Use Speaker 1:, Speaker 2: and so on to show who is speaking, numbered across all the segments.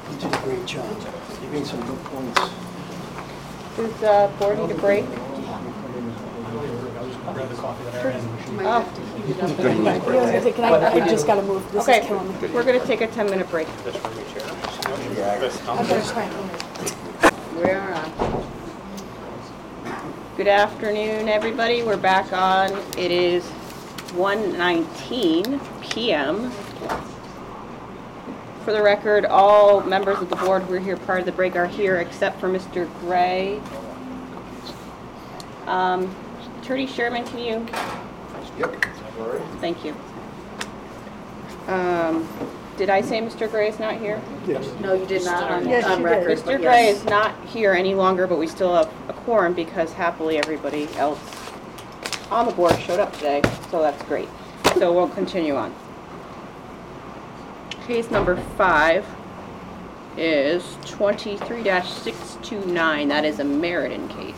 Speaker 1: You did a great job. You made some good points.
Speaker 2: Does board need a break? Oh.
Speaker 3: I just got to move. This
Speaker 2: Okay,
Speaker 3: is killing me.
Speaker 2: we're going to take a 10-minute break. We're on. Good afternoon, everybody. We're back on. It is 1:19 p.m. For the record, all members of the board who were here prior to the break are here except for Mr. Gray. Attorney Sherman, can you?
Speaker 4: Yep.
Speaker 2: Thank you. Did I say Mr. Gray is not here?
Speaker 1: Yes.
Speaker 5: No, you did not on
Speaker 3: Yes, you
Speaker 5: record.
Speaker 3: did.
Speaker 2: Mr. Gray is not here any longer, but we still have a quorum because happily everybody else on the board showed up today, so that's great. So we'll continue on. Case number 5 is 23-629. That is a Meriden case.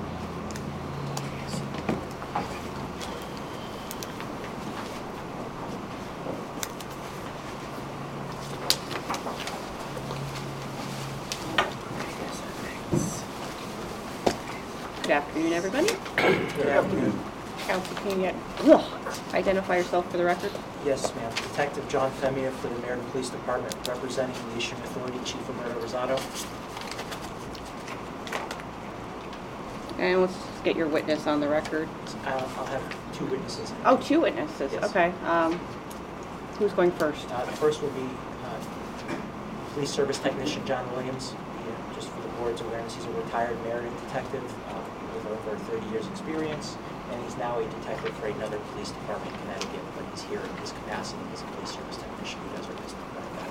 Speaker 2: Good afternoon, everybody.
Speaker 6: Good afternoon.
Speaker 2: Counsel, can you identify yourself for the record?
Speaker 6: Yes, ma'am. Detective John Femia for the Meriden Police Department, representing the issuing authority, Chief Roberto Rosado.
Speaker 2: And let's get your witness on the record.
Speaker 6: I'll have 2 witnesses.
Speaker 2: Oh, 2 witnesses.
Speaker 6: Yes.
Speaker 2: Okay. Who's going first?
Speaker 6: The first will be Police Service Technician John Williams. Just for the board's awareness, he's a retired Meriden detective with over 30 years experience, and he's now a detective for another police department in Connecticut, but he's here in his capacity as a police service technician. He does our business.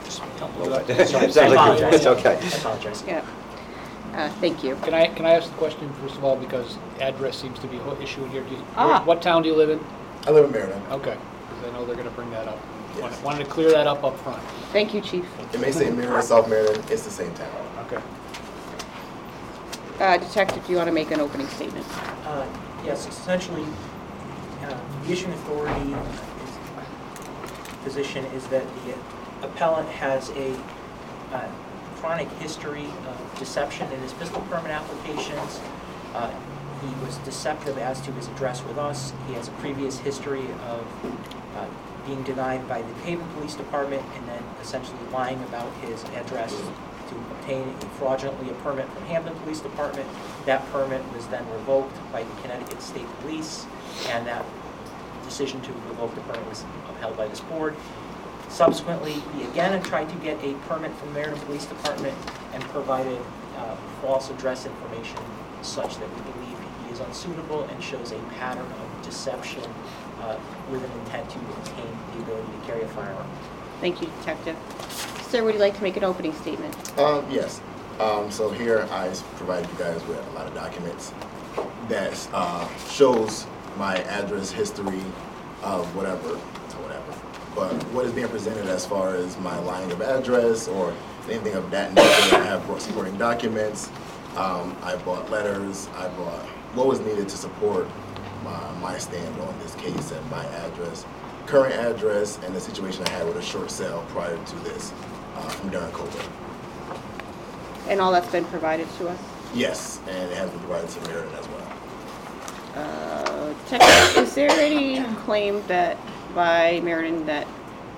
Speaker 4: It's okay.
Speaker 6: I apologize.
Speaker 2: Yeah. Thank you.
Speaker 7: Can I ask the question first of all, because address seems to be an issue here.
Speaker 2: Ah.
Speaker 7: What town do you live in?
Speaker 4: I live in Meriden.
Speaker 7: Okay, because I know they're going to bring that up.
Speaker 4: Yes.
Speaker 7: Wanted to clear that up front.
Speaker 2: Thank you, Chief.
Speaker 4: It may say Meriden, South Meriden. It's the same town.
Speaker 7: Okay.
Speaker 2: Detective, do you want to make an opening statement?
Speaker 6: Yes, essentially, the issuing authority position is that the appellant has a chronic history of deception in his pistol permit applications. He was deceptive as to his address with us. He has a previous history of being denied by the Haven Police Department and then essentially lying about his address to obtain fraudulently a permit from Hampton Police Department. That permit was then revoked by the Connecticut State Police, and that decision to revoke the permit was upheld by this board. Subsequently, he again tried to get a permit from the Meriden Police Department and provided false address information such that we believe he is unsuitable and shows a pattern of deception with an intent to obtain the ability to carry a firearm.
Speaker 2: Thank you, Detective. Sir, would you like to make an opening statement?
Speaker 4: Yes. So here I provided you guys with a lot of documents that shows my address history of whatever to whatever. But what is being presented as far as my lying of address or anything of that nature, I have brought supporting documents. I bought letters. I bought what was needed to support my stand on this case and my address, current address, and the situation I had with a short sale prior to this from during COVID.
Speaker 2: And all that's been provided to us?
Speaker 4: Yes, and it has been provided to Meriden as well.
Speaker 2: Detective, is there any claim that by Meriden that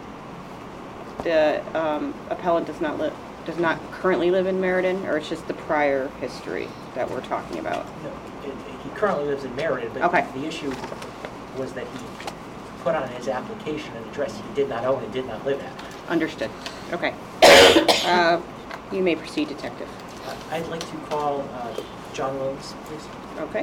Speaker 2: the appellant does not currently live in Meriden, or it's just the prior history that we're talking about?
Speaker 6: No, he currently lives in Meriden, but
Speaker 2: okay.
Speaker 6: The issue was that he put on his application an address he did not own and did not live at.
Speaker 2: Understood. Okay. You may proceed, Detective.
Speaker 6: I'd like to call John Williams, please.
Speaker 2: Okay.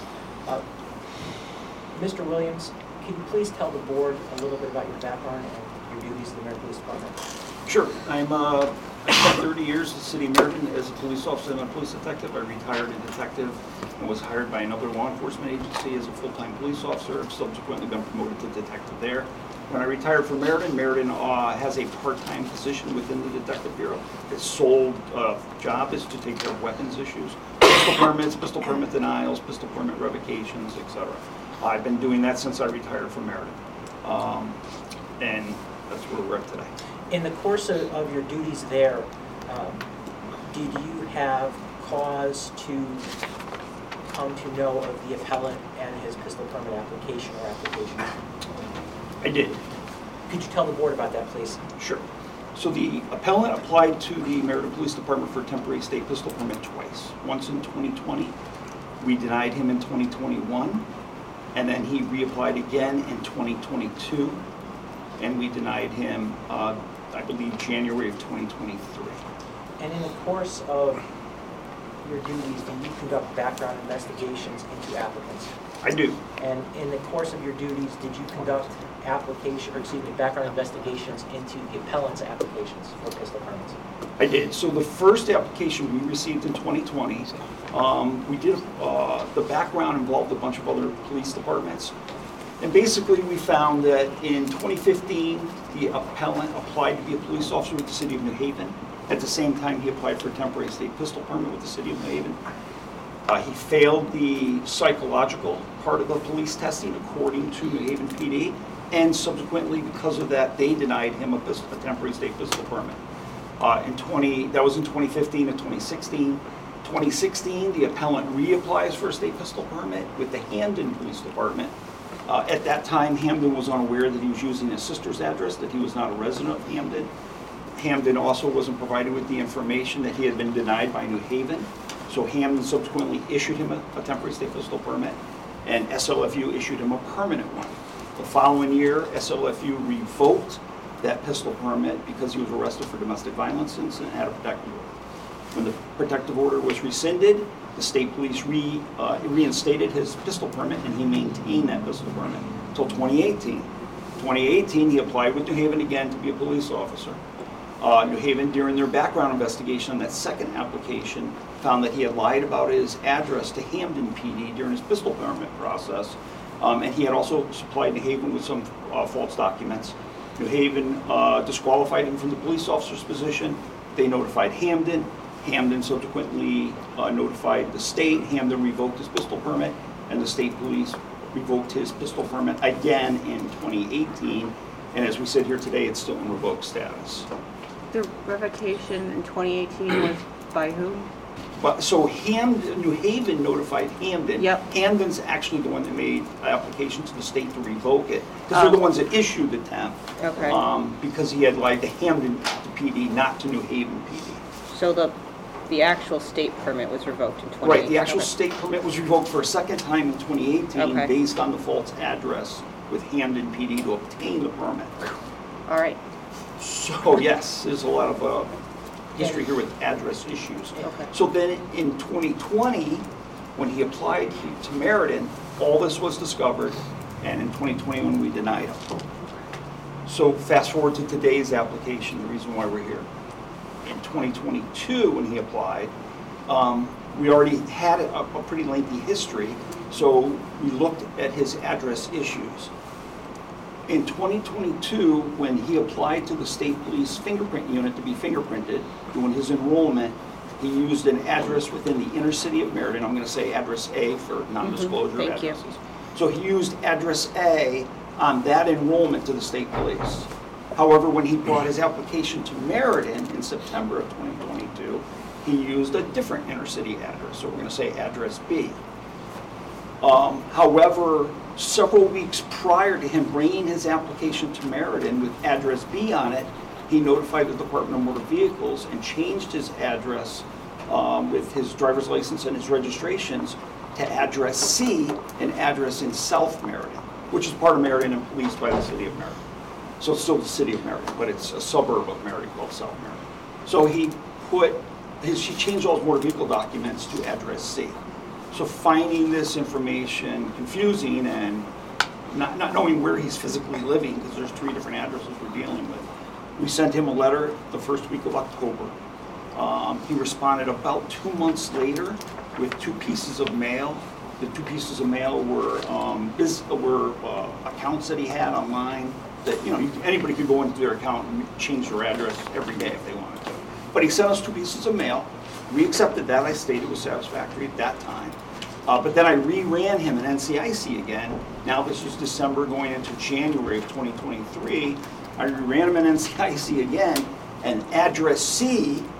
Speaker 6: Mr. Williams, can you please tell the board a little bit about your background and your duties in the Meriden Police Department?
Speaker 8: Sure. I spent 30 years in the city of Meriden as a police officer and a police detective. I retired as a detective and was hired by another law enforcement agency as a full-time police officer. I've subsequently been promoted to detective there. When I retired from Meriden has a part-time position within the Detective Bureau. Its sole job is to take care of weapons issues, pistol permits, pistol permit denials, pistol permit revocations, etc. I've been doing that since I retired from Meriden. And that's where we're at today.
Speaker 6: In the course of your duties there, Did you have cause to come to know of the appellant and his pistol permit application or applications?
Speaker 8: I did.
Speaker 6: Could you tell the board about that, please?
Speaker 8: Sure. So the appellant applied to the Meriden Police Department for a temporary state pistol permit twice. Once in 2020, we denied him in 2021, and then he reapplied again in 2022, and we denied him, I believe, January of 2023.
Speaker 6: And in the course of your duties, do you conduct background investigations into applicants?
Speaker 8: I do.
Speaker 6: And in the course of your duties, did you conduct background investigations into the appellant's applications for pistol permits?
Speaker 8: I did. So the first application we received in 2020, we did, the background involved a bunch of other police departments. And basically we found that in 2015, the appellant applied to be a police officer with the city of New Haven. At the same time, he applied for a temporary state pistol permit with the city of New Haven. He failed the psychological part of the police testing according to New Haven PD, and subsequently, because of that, they denied him a temporary state pistol permit. That was in 2015 and 2016. 2016, the appellant reapplies for a state pistol permit with the Hamden Police Department. At that time, Hamden was unaware that he was using his sister's address, that he was not a resident of Hamden. Hamden also wasn't provided with the information that he had been denied by New Haven. So Hamden subsequently issued him a temporary state pistol permit, and SLFU issued him a permanent one. The following year, SLFU revoked that pistol permit because he was arrested for domestic violence and had a protective order. When the protective order was rescinded, the state police reinstated his pistol permit, and he maintained that pistol permit until 2018. 2018, he applied with New Haven again to be a police officer. New Haven, during their background investigation on that second application, found that he had lied about his address to Hamden PD during his pistol permit process, and he had also supplied New Haven with some false documents. New Haven disqualified him from the police officer's position. They notified Hamden. Hamden subsequently notified the state. Hamden revoked his pistol permit, and the state police revoked his pistol permit again in 2018. And as we sit here today, it's still in revoked status.
Speaker 2: The revocation in 2018 was by whom?
Speaker 8: But so New Haven notified Hamden.
Speaker 2: Yep.
Speaker 8: Hamden's actually the one that made the application to the state to revoke it, because they're the ones that issued the temp.
Speaker 2: Okay.
Speaker 8: Because he had lied to Hamden PD, not to New Haven PD.
Speaker 2: So the actual state permit was revoked in 2018?
Speaker 8: Right, the actual state permit was revoked for a second time in 2018
Speaker 2: Okay.
Speaker 8: based on the false address with Hamden PD to obtain the permit.
Speaker 2: All right.
Speaker 8: So yes, there's a lot of history here with address issues.
Speaker 2: Okay.
Speaker 8: So then in 2020, when he applied to Meriden, all this was discovered, and in 2021 we denied him. So fast forward to today's application, the reason why we're here. In 2022, when he applied, we already had a pretty lengthy history, so we looked at his address issues. In 2022, when he applied to the state police fingerprint unit to be fingerprinted, doing his enrollment, he used an address within the inner city of Meriden. I'm going to say address A for non-disclosure
Speaker 2: Thank you.
Speaker 8: addresses. So he used address A on that enrollment to the state police. However, when he brought his application to Meriden in September of 2022, he used a different inner city address. So we're going to say address B. However, several weeks prior to him bringing his application to Meriden with address B on it, he notified the Department of Motor Vehicles and changed his address with his driver's license and his registrations to address C, an address in South Meriden, which is part of Meriden and policed by the city of Meriden. So it's still the city of Meriden, but it's a suburb of Meriden called South Meriden. So he changed all his motor vehicle documents to address C. So finding this information confusing and not knowing where he's physically living, because there's 3 different addresses we're dealing with, we sent him a letter the first week of October. He responded about 2 months later with 2 pieces of mail. The 2 pieces of mail were accounts that he had online that, anybody could go into their account and change their address every day if they wanted to. But he sent us 2 pieces of mail. We accepted that. I stated it was satisfactory at that time. But then I re-ran him in NCIC again. Now this is December going into January of 2023. I re-ran him in NCIC again, and address C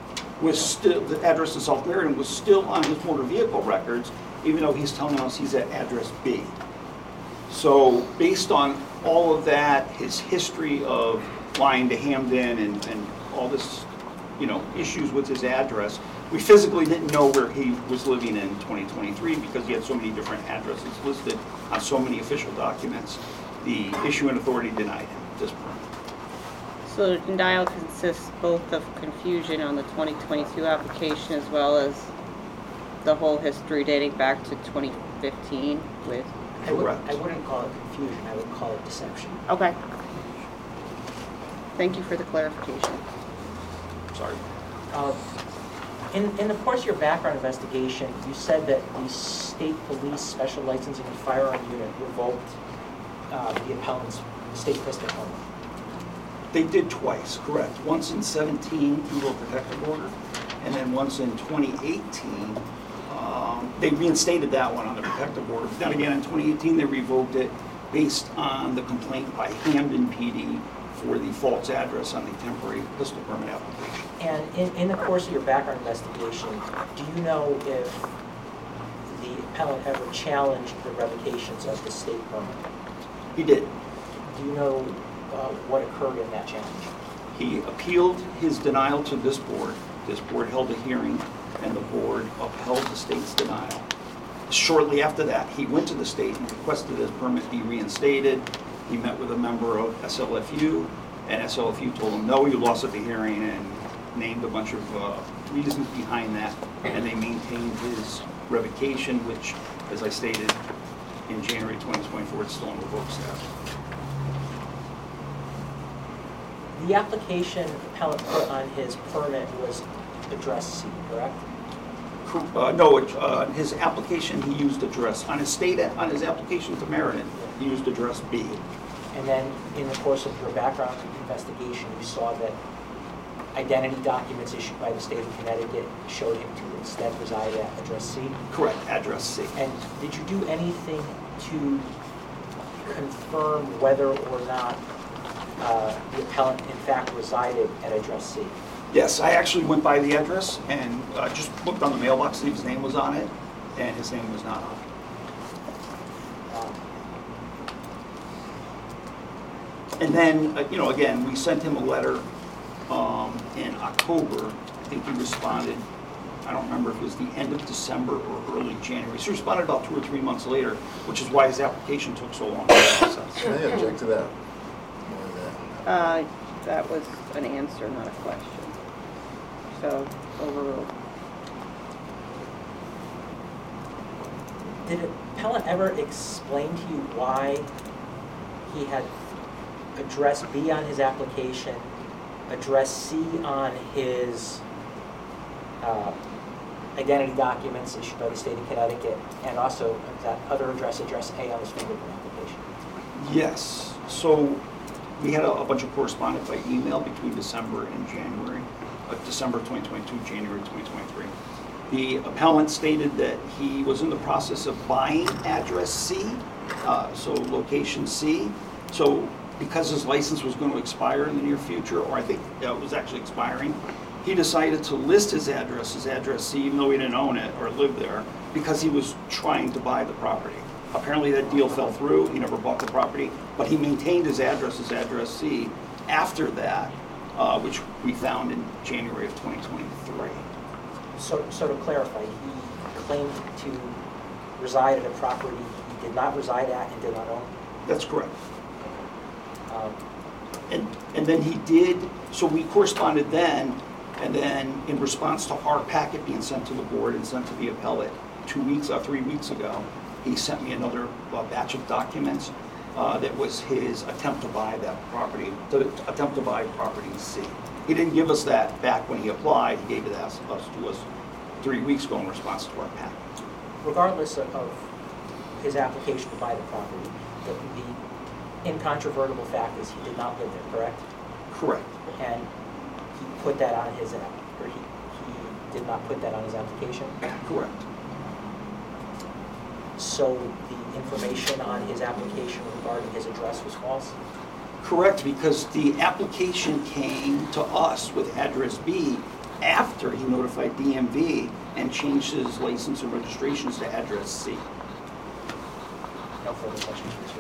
Speaker 8: was still, the address in South Meriden was still on his motor vehicle records, even though he's telling us he's at address B. So based on all of that, his history of lying to Hamden and all this, issues with his address, we physically didn't know where he was living in 2023 because he had so many different addresses listed on so many official documents. The issuing authority denied him this permit.
Speaker 2: So the denial consists both of confusion on the 2022 application as well as the whole history dating back to 2015 with...
Speaker 8: Correct.
Speaker 6: I wouldn't call it confusion, I would call it deception.
Speaker 2: Okay. Thank you for the clarification.
Speaker 8: Sorry.
Speaker 6: In the course of your background investigation, you said that the state police special licensing and firearm unit revoked the appellant's state pistol permit.
Speaker 8: They did twice, correct. Once in 17 through a protective order, and then once in 2018, they reinstated that one on the protective order. Then again, in 2018, they revoked it based on the complaint by Hamden PD for the false address on the temporary pistol permit application.
Speaker 6: And in the course of your background investigation, do you know if the appellant ever challenged the revocations of the state permit?
Speaker 8: He did.
Speaker 6: Do you know what occurred in that challenge?
Speaker 8: He appealed his denial to this board. This board held a hearing, and the board upheld the state's denial. Shortly after that, he went to the state and requested his permit be reinstated. He met with a member of SLFU, and SLFU told him, no, you lost at the hearing, and named a bunch of reasons behind that, and they maintained his revocation, which, as I stated, in January 2024, it's still in revoked status.
Speaker 6: The application the appellant put on his permit was address C, correct?
Speaker 8: No, his application, he used address. On his application to Meriden, he used address B.
Speaker 6: And then in the course of your background investigation, you saw that identity documents issued by the state of Connecticut showed him to instead reside at address C?
Speaker 8: Correct, address C.
Speaker 6: And did you do anything to confirm whether or not the appellant in fact resided at address C?
Speaker 8: Yes, I actually went by the address and just looked on the mailbox, see if his name was on it, and his name was not on it. And then, again, we sent him a letter in October. I think he responded, I don't remember if it was the end of December or early January. So he responded about 2 or 3 months later, which is why his application took so long to process.
Speaker 4: Can I object to that?
Speaker 2: That was an answer, not a question. So, overruled.
Speaker 6: Did appellant ever explain to you why he had address B on his application, address C on his identity documents issued by the state of Connecticut, and also that other address A on his fingerprint application?
Speaker 8: Yes. So we had a bunch of correspondence by email between December and January, December 2022, January 2023. The appellant stated that he was in the process of buying address C, so location C. So because his license was going to expire in the near future, or I think it was actually expiring, he decided to list his address C, even though he didn't own it or live there, because he was trying to buy the property. Apparently that deal fell through, he never bought the property, but he maintained his address C after that, which we found in January of 2023.
Speaker 6: So to clarify, he claimed to reside at a property he did not reside at and did not own?
Speaker 8: That's correct. And then he did, so we corresponded then, and then in response to our packet being sent to the board and sent to the appellate 2 weeks or 3 weeks ago, he sent me another batch of documents that was his attempt to buy that property, attempt to buy property C. He didn't give us that back when he applied. He gave it to us 3 weeks ago in response to our packet.
Speaker 6: Regardless of his application to buy the property, the incontrovertible fact is he did not live there, correct?
Speaker 8: Correct.
Speaker 6: And he put that on his he did not put that on his application?
Speaker 8: Correct.
Speaker 6: So the information on his application regarding his address was false?
Speaker 8: Correct, because the application came to us with address B after he notified DMV and changed his license and registrations to address C.
Speaker 6: No further questions, Mr.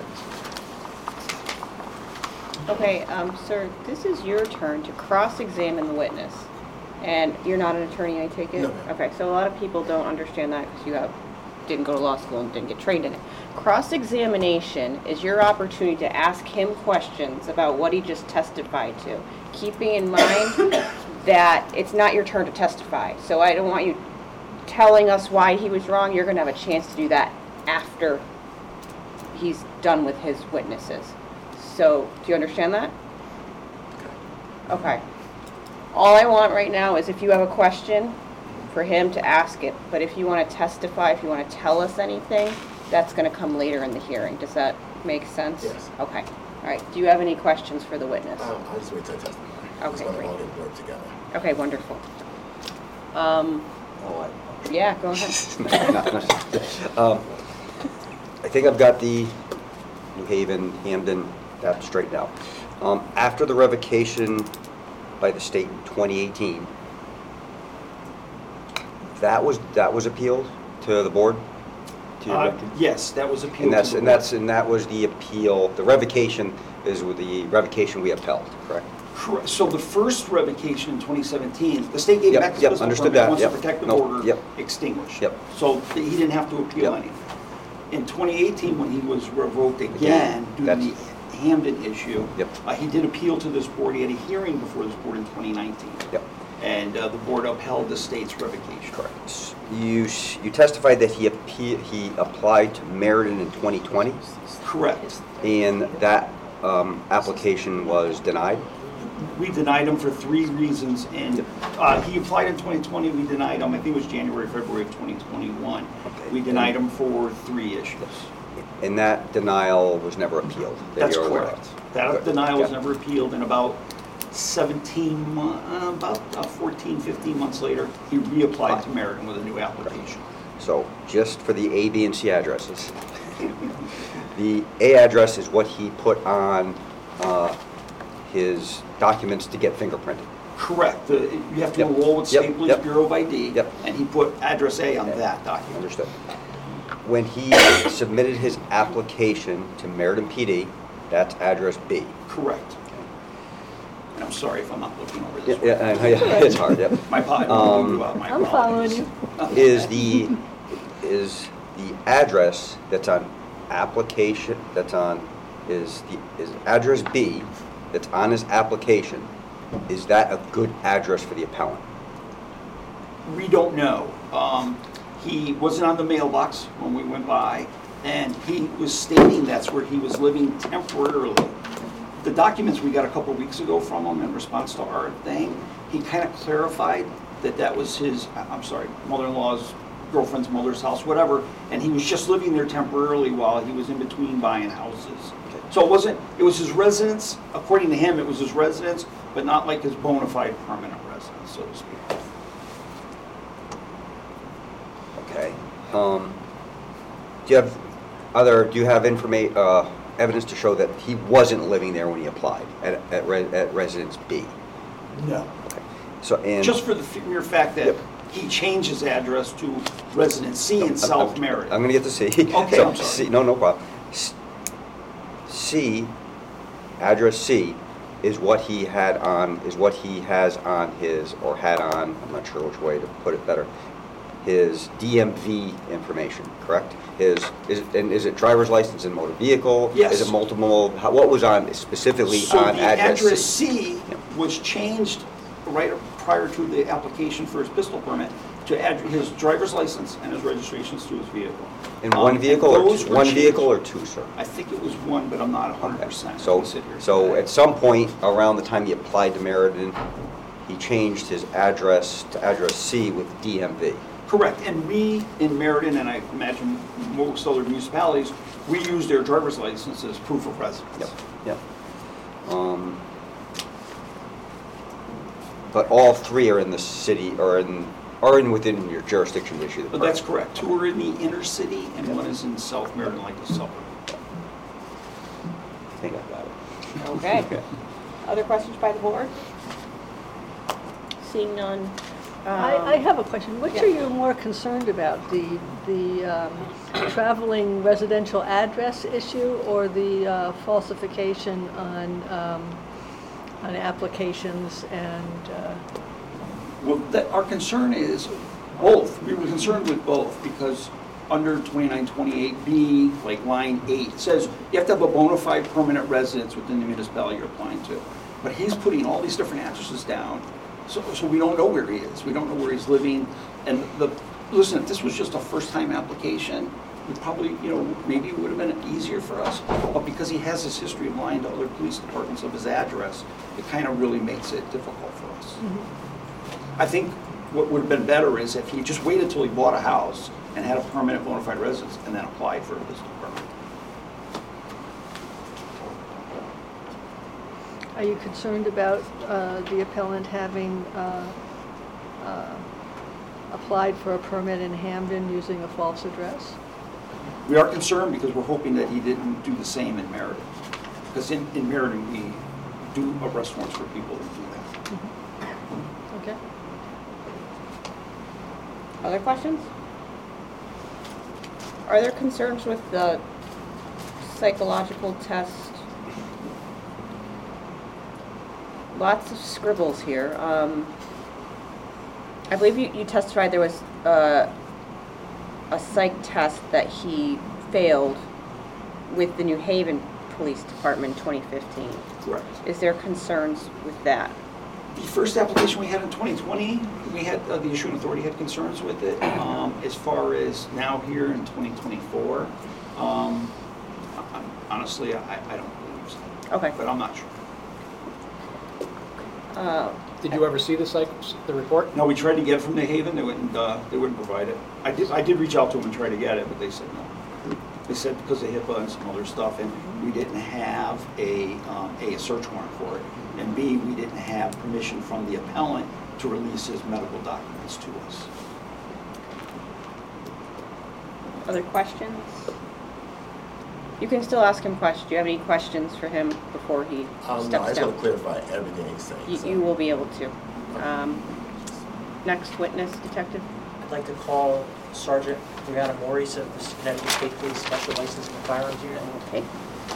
Speaker 6: Evans.
Speaker 2: Okay, sir, this is your turn to cross-examine the witness. And you're not an attorney, I take it?
Speaker 4: No.
Speaker 2: Okay, so a lot of people don't understand that because you didn't go to law school and didn't get trained in it. Cross-examination is your opportunity to ask him questions about what he just testified to, keeping in mind that it's not your turn to testify. So I don't want you telling us why he was wrong. You're going to have a chance to do that after he's done with his witnesses. So, do you understand that? Okay. All I want right now is if you have a question, for him to ask it. But if you want to testify, if you want to tell us anything, that's going to come later in the hearing. Does that make sense?
Speaker 4: Yes.
Speaker 2: Okay. All right. Do you have any questions for the witness?
Speaker 4: I'll just wait till I testify.
Speaker 2: Okay,
Speaker 4: It's gonna
Speaker 2: great.
Speaker 4: all get blurred together.
Speaker 2: Okay, wonderful.
Speaker 3: Oh,
Speaker 2: Yeah, go ahead.
Speaker 3: I think I've got the New Haven, Hamden, that straightened out. After the revocation by the state in 2018, that was appealed to the board? To your-
Speaker 8: Yes, that was appealed.
Speaker 3: And
Speaker 8: to the board.
Speaker 3: that was the appeal, the revocation is with the revocation we upheld, correct?
Speaker 8: Correct. So the first revocation in 2017, the state gave
Speaker 3: Yep,
Speaker 8: back the
Speaker 3: yep,
Speaker 8: pistol
Speaker 3: understood
Speaker 8: permit
Speaker 3: that,
Speaker 8: once
Speaker 3: yep.
Speaker 8: the protective
Speaker 3: No,
Speaker 8: order
Speaker 3: yep.
Speaker 8: extinguished.
Speaker 3: Yep.
Speaker 8: So he didn't have to appeal
Speaker 3: Yep.
Speaker 8: anything. In 2018, when he was revoked again due to
Speaker 3: That's-
Speaker 8: the Hamden issue,
Speaker 3: Yep.
Speaker 8: He did appeal to this board. He had a hearing before this board in 2019.
Speaker 3: Yep.
Speaker 8: And the board upheld the state's revocation.
Speaker 3: Correct. You testified that he applied to Meriden in 2020,
Speaker 8: Correct.
Speaker 3: and that application was denied?
Speaker 8: We denied him for 3 reasons, and he applied in 2020, we denied him, I think it was January, February of 2021.
Speaker 3: Okay.
Speaker 8: We denied him for 3 issues.
Speaker 3: And that denial was never appealed, that
Speaker 8: That's
Speaker 3: you're aware of?
Speaker 8: correct. That
Speaker 3: Good.
Speaker 8: denial was
Speaker 3: Yeah.
Speaker 8: never appealed, and about 14, 15 months later, he reapplied to Meriden with a new application.
Speaker 3: So, just for the A, B, and C addresses, the A address is what he put on his documents to get fingerprinted.
Speaker 8: Correct. You have to
Speaker 3: Yep.
Speaker 8: enroll with
Speaker 3: Yep.
Speaker 8: State Police
Speaker 3: Yep.
Speaker 8: Bureau of ID,
Speaker 3: Yep.
Speaker 8: and he put address A on that document.
Speaker 3: Understood. When he submitted his application to Meriden PD, that's address B.
Speaker 8: Correct. And I'm sorry if I'm not looking over
Speaker 3: Yeah,
Speaker 8: this.
Speaker 3: yeah, I know, yeah, it's hard, yep.
Speaker 8: My
Speaker 2: I'm following you.
Speaker 3: Is the address that's on application, is address B, that's on his application, is that a good address for the appellant?
Speaker 8: We don't know. He wasn't on the mailbox when we went by, and he was stating that's where he was living temporarily. The documents we got a couple weeks ago from him in response to our thing, he kind of clarified that that was his, mother-in-law's girlfriend's mother's house, whatever, and he was just living there temporarily while he was in between buying houses. So it was his residence, according to him, it was his residence, but not like his bona fide permanent residence, so to speak.
Speaker 3: Okay. Do you have evidence to show that he wasn't living there when he applied at residence B?
Speaker 8: No.
Speaker 3: Okay. So, and
Speaker 8: Just for the mere fact that
Speaker 3: Yep.
Speaker 8: he changed his address to residence C in South Meriden.
Speaker 3: I'm going to get to C.
Speaker 8: Okay,
Speaker 3: So,
Speaker 8: I'm sorry.
Speaker 3: C, no problem. C, address C, is what he has on his, or had on, I'm not sure which way to put it better, his DMV information, correct? Is it driver's license and motor vehicle?
Speaker 8: Yes.
Speaker 3: Is it multiple, what was on specifically
Speaker 8: So
Speaker 3: on
Speaker 8: the
Speaker 3: address
Speaker 8: address
Speaker 3: C?
Speaker 8: C was changed right prior to the application for his pistol permit to add his driver's license and his registrations to his vehicle.
Speaker 3: In one vehicle or
Speaker 8: those
Speaker 3: two?
Speaker 8: were
Speaker 3: One
Speaker 8: changed.
Speaker 3: vehicle or two, sir?
Speaker 8: I think it was one, but I'm not 100%.
Speaker 3: So,
Speaker 8: Let me sit here.
Speaker 3: so at some point around the time he applied to Meriden, he changed his address to address C with DMV.
Speaker 8: Correct, and we in Meriden, and I imagine most other municipalities, we use their driver's license as proof of residence.
Speaker 3: Yep, yep. But all 3 are in the city, are within your jurisdiction to issue the
Speaker 8: But
Speaker 3: permit.
Speaker 8: that's correct. 2 are in the inner city, and 1 is in South Meriden, like the suburb.
Speaker 3: I think I got it.
Speaker 2: Okay. Other questions by the board? Seeing none,
Speaker 5: I have a question. Which are you more concerned about, the traveling residential address issue or the falsification on applications and?
Speaker 8: Well, our concern is both. We were concerned with both because under 2928B, like line 8, it says you have to have a bona fide permanent residence within the municipality you're applying to. But he's putting all these different addresses down, so we don't know where he is. We don't know where he's living. And listen, if this was just a first-time application, we probably, maybe it would have been easier for us. But because he has this history of lying to other police departments of his address, it kind of really makes it difficult for us.
Speaker 5: Mm-hmm.
Speaker 8: I think what would have been better is if he just waited until he bought a house and had a permanent bona fide residence and then applied for his permit.
Speaker 5: Are you concerned about the appellant having applied for a permit in Hamden using a false address?
Speaker 8: We are concerned because we're hoping that he didn't do the same in Meriden. Because in Meriden, we do arrest warrants for people who do that.
Speaker 5: Mm-hmm. Okay.
Speaker 2: Other questions? Are there concerns with the psychological test? Lots of scribbles here. I believe you testified there was a psych test that he failed with the New Haven Police Department in 2015.
Speaker 8: Correct.
Speaker 2: Is there concerns with that?
Speaker 8: The first application we had in 2020, we had, the issuing authority had concerns with it. As far as now here in 2024, honestly, I don't believe so.
Speaker 2: Okay.
Speaker 8: But I'm not sure.
Speaker 7: Did you ever see the report?
Speaker 8: No, we tried to get it from New Haven. They wouldn't provide it. I did reach out to them and try to get it, but they said no. They said because of HIPAA and some other stuff, and we didn't have a search warrant for it, and B, we didn't have permission from the appellant to release his medical documents to us.
Speaker 2: Other questions? You can still ask him questions. Do you have any questions for him before he
Speaker 4: No, I
Speaker 2: steps
Speaker 4: just want
Speaker 2: down?
Speaker 4: to clarify everything he's saying.
Speaker 2: You will be able to. Next witness, detective.
Speaker 6: I'd like to call Sergeant Brianna Maurice of the Connecticut State Police Special Licensing and Firearms Unit.
Speaker 2: Okay.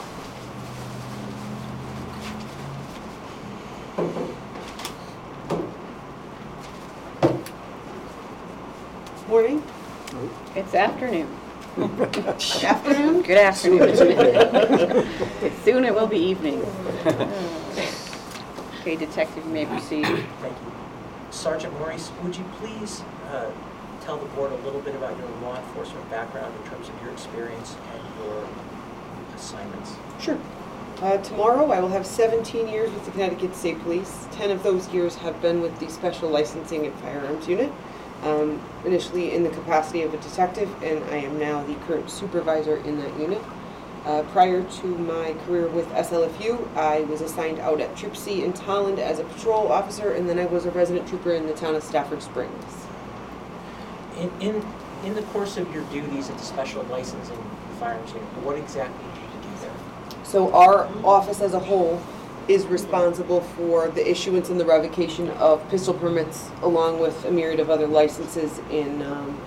Speaker 1: Morning.
Speaker 2: It's afternoon.
Speaker 1: Afternoon?
Speaker 2: Good afternoon. Soon it will be evening. Okay, detective, you may proceed.
Speaker 6: Thank you. Sergeant Maurice, would you please tell the board a little bit about your law enforcement background in terms of your experience and your assignments?
Speaker 1: Sure. Tomorrow I will have 17 years with the Connecticut State Police. 10 of those years have been with the Special Licensing and Firearms Unit. Initially in the capacity of a detective, and I am now the current supervisor in that unit. Prior to my career with SLFU, I was assigned out at Troop C in Tolland as a patrol officer, and then I was a resident trooper in the town of Stafford Springs.
Speaker 6: In the course of your duties at the Special Licensing and Firearms Unit, what exactly did you do there?
Speaker 1: So our office as a whole is responsible for the issuance and the revocation of pistol permits, along with a myriad of other licenses in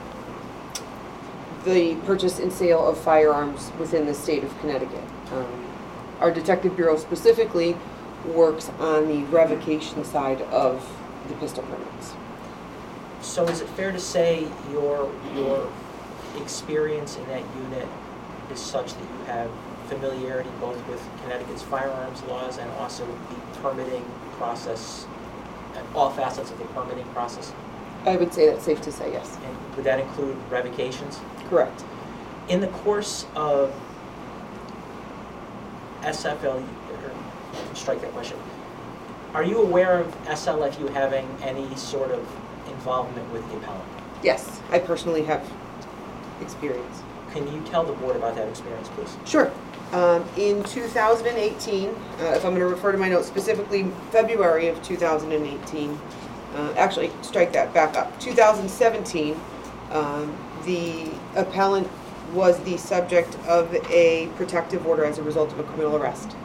Speaker 1: the purchase and sale of firearms within the state of Connecticut. Our Detective Bureau specifically works on the revocation side of the pistol permits.
Speaker 6: So is it fair to say your experience in that unit is such that you have familiarity both with Connecticut's firearms laws and also the permitting process, and all facets of the permitting process?
Speaker 1: I would say that's safe to say, yes.
Speaker 6: And would that include revocations?
Speaker 1: Correct.
Speaker 6: In the course of SFLU, or strike that question, are you aware of SLFU having any sort of involvement with the appellant?
Speaker 1: Yes, I personally have experience.
Speaker 6: Can you tell the board about that experience, please?
Speaker 1: Sure. In 2018, if I'm going to refer to my notes, specifically February of 2018, actually, strike that back up. 2017, the appellant was the subject of a protective order as a result of a criminal arrest.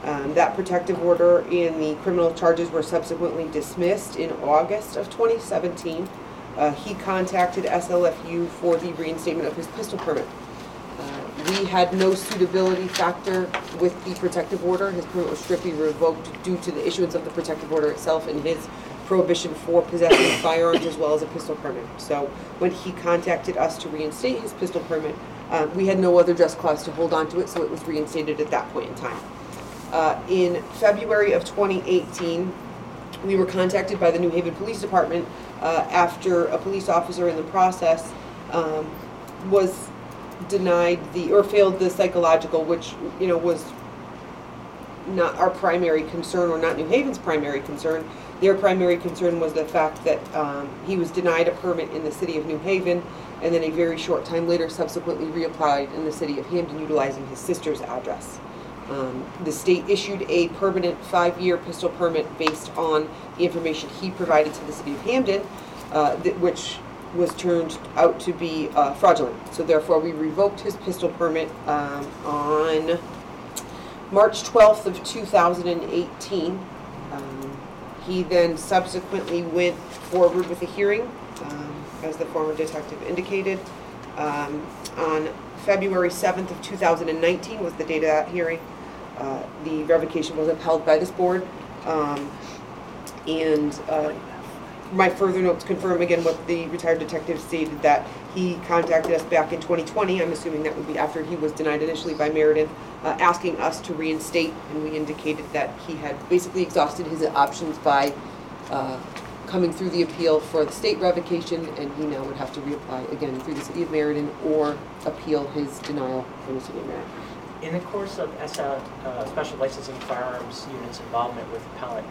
Speaker 1: That protective order and the criminal charges were subsequently dismissed in August of 2017. He contacted SLFU for the reinstatement of his pistol permit. We had no suitability factor with the protective order. His permit was strictly revoked due to the issuance of the protective order itself and his prohibition for possessing firearms as well as a pistol permit. So when he contacted us to reinstate his pistol permit, we had no other just cause to hold on to it, so it was reinstated at that point in time. In February of 2018, we were contacted by the New Haven Police Department after a police officer in the process was denied failed the psychological, which was not our primary concern or not New Haven's primary concern. Their primary concern was the fact that he was denied a permit in the city of New Haven, and then a very short time later subsequently reapplied in the city of Hampden utilizing his sister's address. The state issued a permanent 5-year pistol permit based on the information he provided to the city of Hampden, which was turned out to be fraudulent. So therefore we revoked his pistol permit on March 12th of 2018. He then subsequently went forward with a hearing, as the former detective indicated. On February 7th of 2019 was the date of that hearing. The revocation was upheld by this board. My further notes confirm again what the retired detective stated, that he contacted us back in 2020. I'm assuming that would be after he was denied initially by Meriden, asking us to reinstate, and we indicated that he had basically exhausted his options by coming through the appeal for the state revocation, and he now would have to reapply again through the city of Meriden or appeal his denial from the city of Meriden.
Speaker 6: In the course of Special Licensing Firearms Unit's involvement with appellant,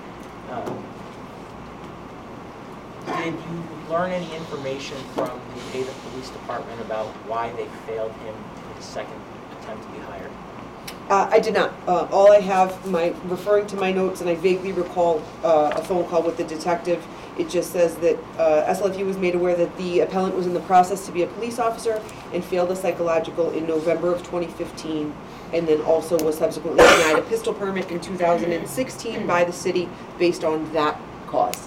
Speaker 6: did you learn any information from the New Haven Police Department about why they failed him in his second attempt to be hired?
Speaker 1: I did not. All I have, referring to my notes, and I vaguely recall a phone call with the detective, it just says that SLFU was made aware that the appellant was in the process to be a police officer and failed a psychological in November of 2015, and then also was subsequently denied a pistol permit in 2016 by the city based on that cause.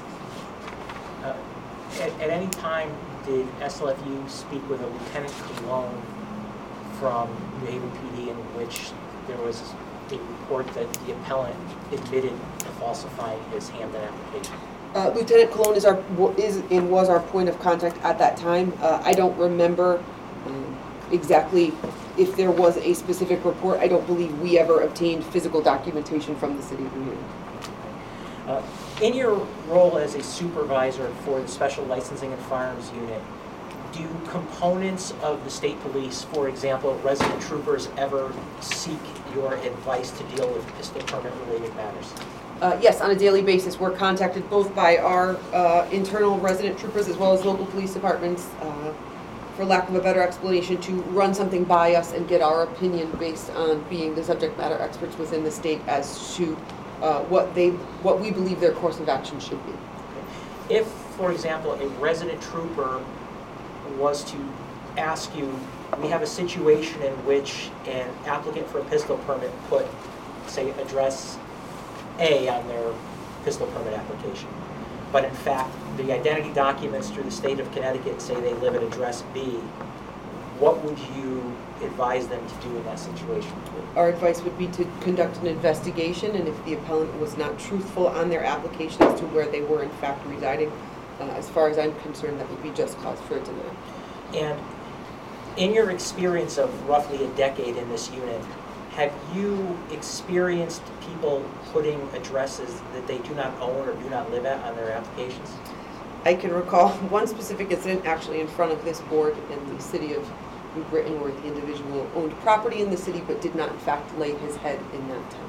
Speaker 6: At any time, did SLFU speak with a Lieutenant Cologne from New Haven PD in which there was a report that the appellant admitted to falsifying his Hampden application?
Speaker 1: Lieutenant Cologne was our point of contact at that time. I don't remember exactly if there was a specific report. I don't believe we ever obtained physical documentation from the city of New Haven.
Speaker 6: In your role as a supervisor for the Special Licensing and Firearms Unit, do components of the state police, for example, resident troopers, ever seek your advice to deal with pistol permit related matters?
Speaker 1: Yes, on a daily basis. We're contacted both by our internal resident troopers as well as local police departments, for lack of a better explanation, to run something by us and get our opinion based on being the subject matter experts within the state as to what we believe their course of action should be.
Speaker 6: If, for example, a resident trooper was to ask you, we have a situation in which an applicant for a pistol permit put, say, address A on their pistol permit application, but in fact the identity documents through the state of Connecticut say they live at address B, what would you advise them to do in that situation?
Speaker 1: Our advice would be to conduct an investigation, and if the appellant was not truthful on their application as to where they were in fact residing, as far as I'm concerned, that would be just cause for a denial.
Speaker 6: And in your experience of roughly a decade in this unit, have you experienced people putting addresses that they do not own or do not live at on their applications?
Speaker 1: I can recall one specific incident actually in front of this board in the city of New Britain, where the individual owned property in the city but did not in fact lay his head in that town.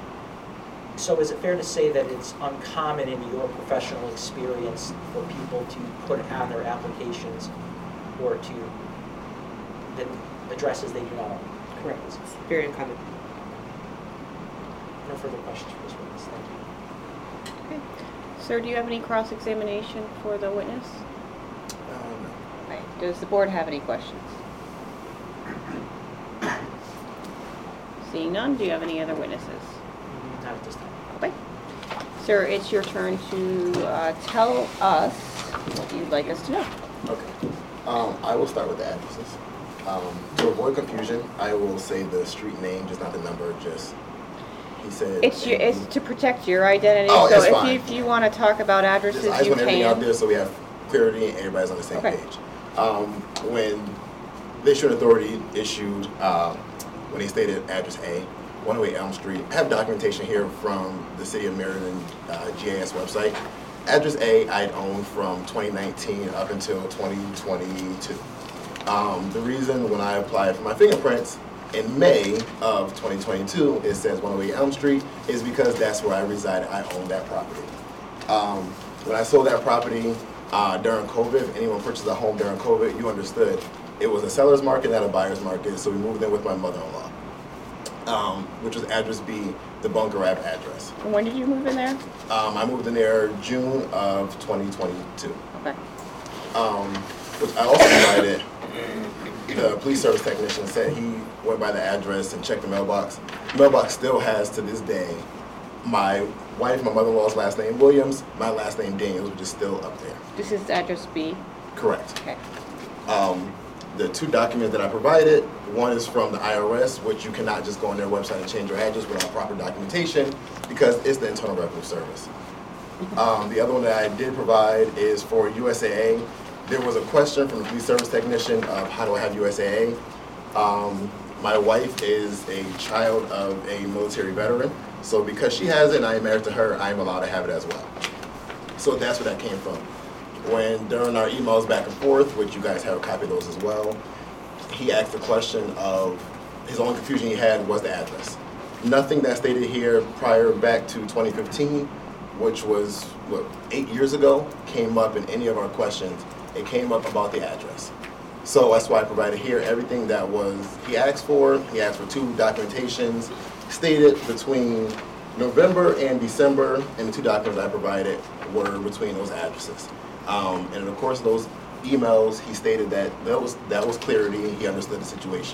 Speaker 6: So is it fair to say that it's uncommon in your professional experience for people to put on their applications or to the addresses they do not own?
Speaker 1: Correct. It's very uncommon.
Speaker 6: No further questions for this witness. Thank you.
Speaker 2: Okay. Sir, do you have any cross-examination for the witness?
Speaker 4: No.
Speaker 2: Right. Does the board have any questions? Seeing none, do you have any other witnesses?
Speaker 6: Not at this time.
Speaker 2: Okay. Sir, it's your turn to tell us what you'd like us to know.
Speaker 4: Okay. I will start with the addresses. To avoid confusion, I will say the street name, just not the number, just, he said.
Speaker 2: It's to protect your identity,
Speaker 4: Oh,
Speaker 2: so
Speaker 4: that's
Speaker 2: if
Speaker 4: fine.
Speaker 2: if you want to talk about addresses,
Speaker 4: I just
Speaker 2: you
Speaker 4: want everything out
Speaker 2: can.
Speaker 4: there so we have clarity and everybody's on the same
Speaker 2: Okay.
Speaker 4: page. When the Issuing Authority issued, when they stated address A, 108 Elm Street, I have documentation here from the City of Meriden GIS website. Address A I'd owned from 2019 up until 2022. The reason when I applied for my fingerprints in May of 2022, it says 108 Elm Street, is because that's where I reside. I own that property. When I sold that property during COVID, if anyone purchased a home during COVID, you understood it was a seller's market, not a buyer's market, so we moved in with my mother-in-law, which was address B, the Bunker Ave address.
Speaker 2: And when did you move in there?
Speaker 4: I moved in there June of 2022.
Speaker 2: Okay.
Speaker 4: Which I also provided, the police service technician said he went by the address and checked the mailbox. The mailbox still has, to this day, my wife, my mother-in-law's last name Williams, my last name Daniels, which is still up there.
Speaker 2: This is address B.
Speaker 4: Correct.
Speaker 2: Okay.
Speaker 4: The two documents that I provided, one is from the IRS, which you cannot just go on their website and change your address without proper documentation because it's the Internal Revenue Service. The other one that I did provide is for USAA. There was a question from the police service technician of how do I have USAA. My wife is a child of a military veteran, so because she has it and I am married to her, I am allowed to have it as well. So that's where that came from. When during our emails back and forth, which you guys have a copy of those as well, he asked the question of his only confusion he had was the address. Nothing that's stated here prior back to 2015, which was, 8 years ago, came up in any of our questions. It came up about the address. So that's why I provided here everything that was he asked for. He asked for two documentations stated between November and December, and the two documents I provided were between those addresses. And in the course of those emails, he stated that that was clarity. He understood the situation.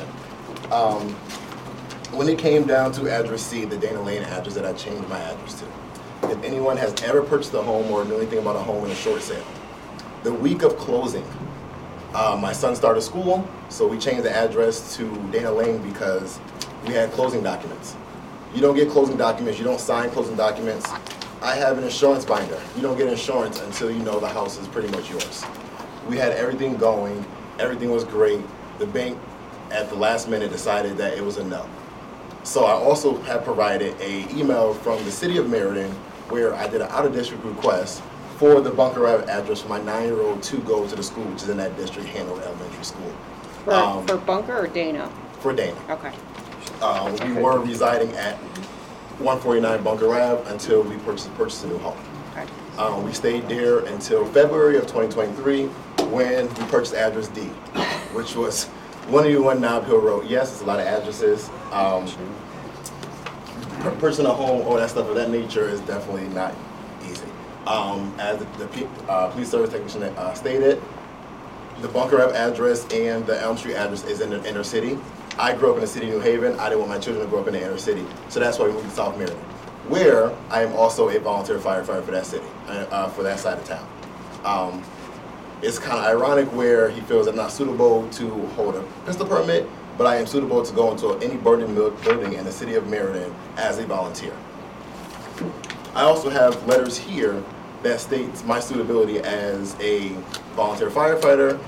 Speaker 4: When it came down to address C, the Dana Lane address that I changed my address to, if anyone has ever purchased a home or knew anything about a home in a short sale, the week of closing, my son started school, so we changed the address to Dana Lane because we had closing documents. You don't get closing documents, you don't sign closing documents. I have an insurance binder. You don't get insurance until you know the house is pretty much yours. We had everything going, everything was great. The bank at the last minute decided that it was a no. So I also have provided an email from the City of Meriden where I did an out-of-district request for the Bunker Ave address for my 9-year-old to go to the school, which is in that district, Hanover Elementary School.
Speaker 2: For Bunker or Dana?
Speaker 4: For Dana.
Speaker 2: Okay.
Speaker 4: We were residing at 149 Bunker Ave until we purchased a new home.
Speaker 2: Okay.
Speaker 4: We stayed there until February of 2023 when we purchased address D, which was 181 Nob Hill Road. Yes, it's a lot of addresses. Purchasing a home or that stuff of that nature is definitely not easy. As the police service technician stated, the Bunker Ave address and the Elm Street address is in the inner city. I grew up in the city of New Haven. I didn't want my children to grow up in the inner city. So that's why we moved to South Meriden, where I am also a volunteer firefighter for that city, for that side of town. It's kind of ironic where he feels I'm not suitable to hold a pistol permit, but I am suitable to go into any burning building in the city of Meriden as a volunteer. I also have letters here that states my suitability as a volunteer firefighter,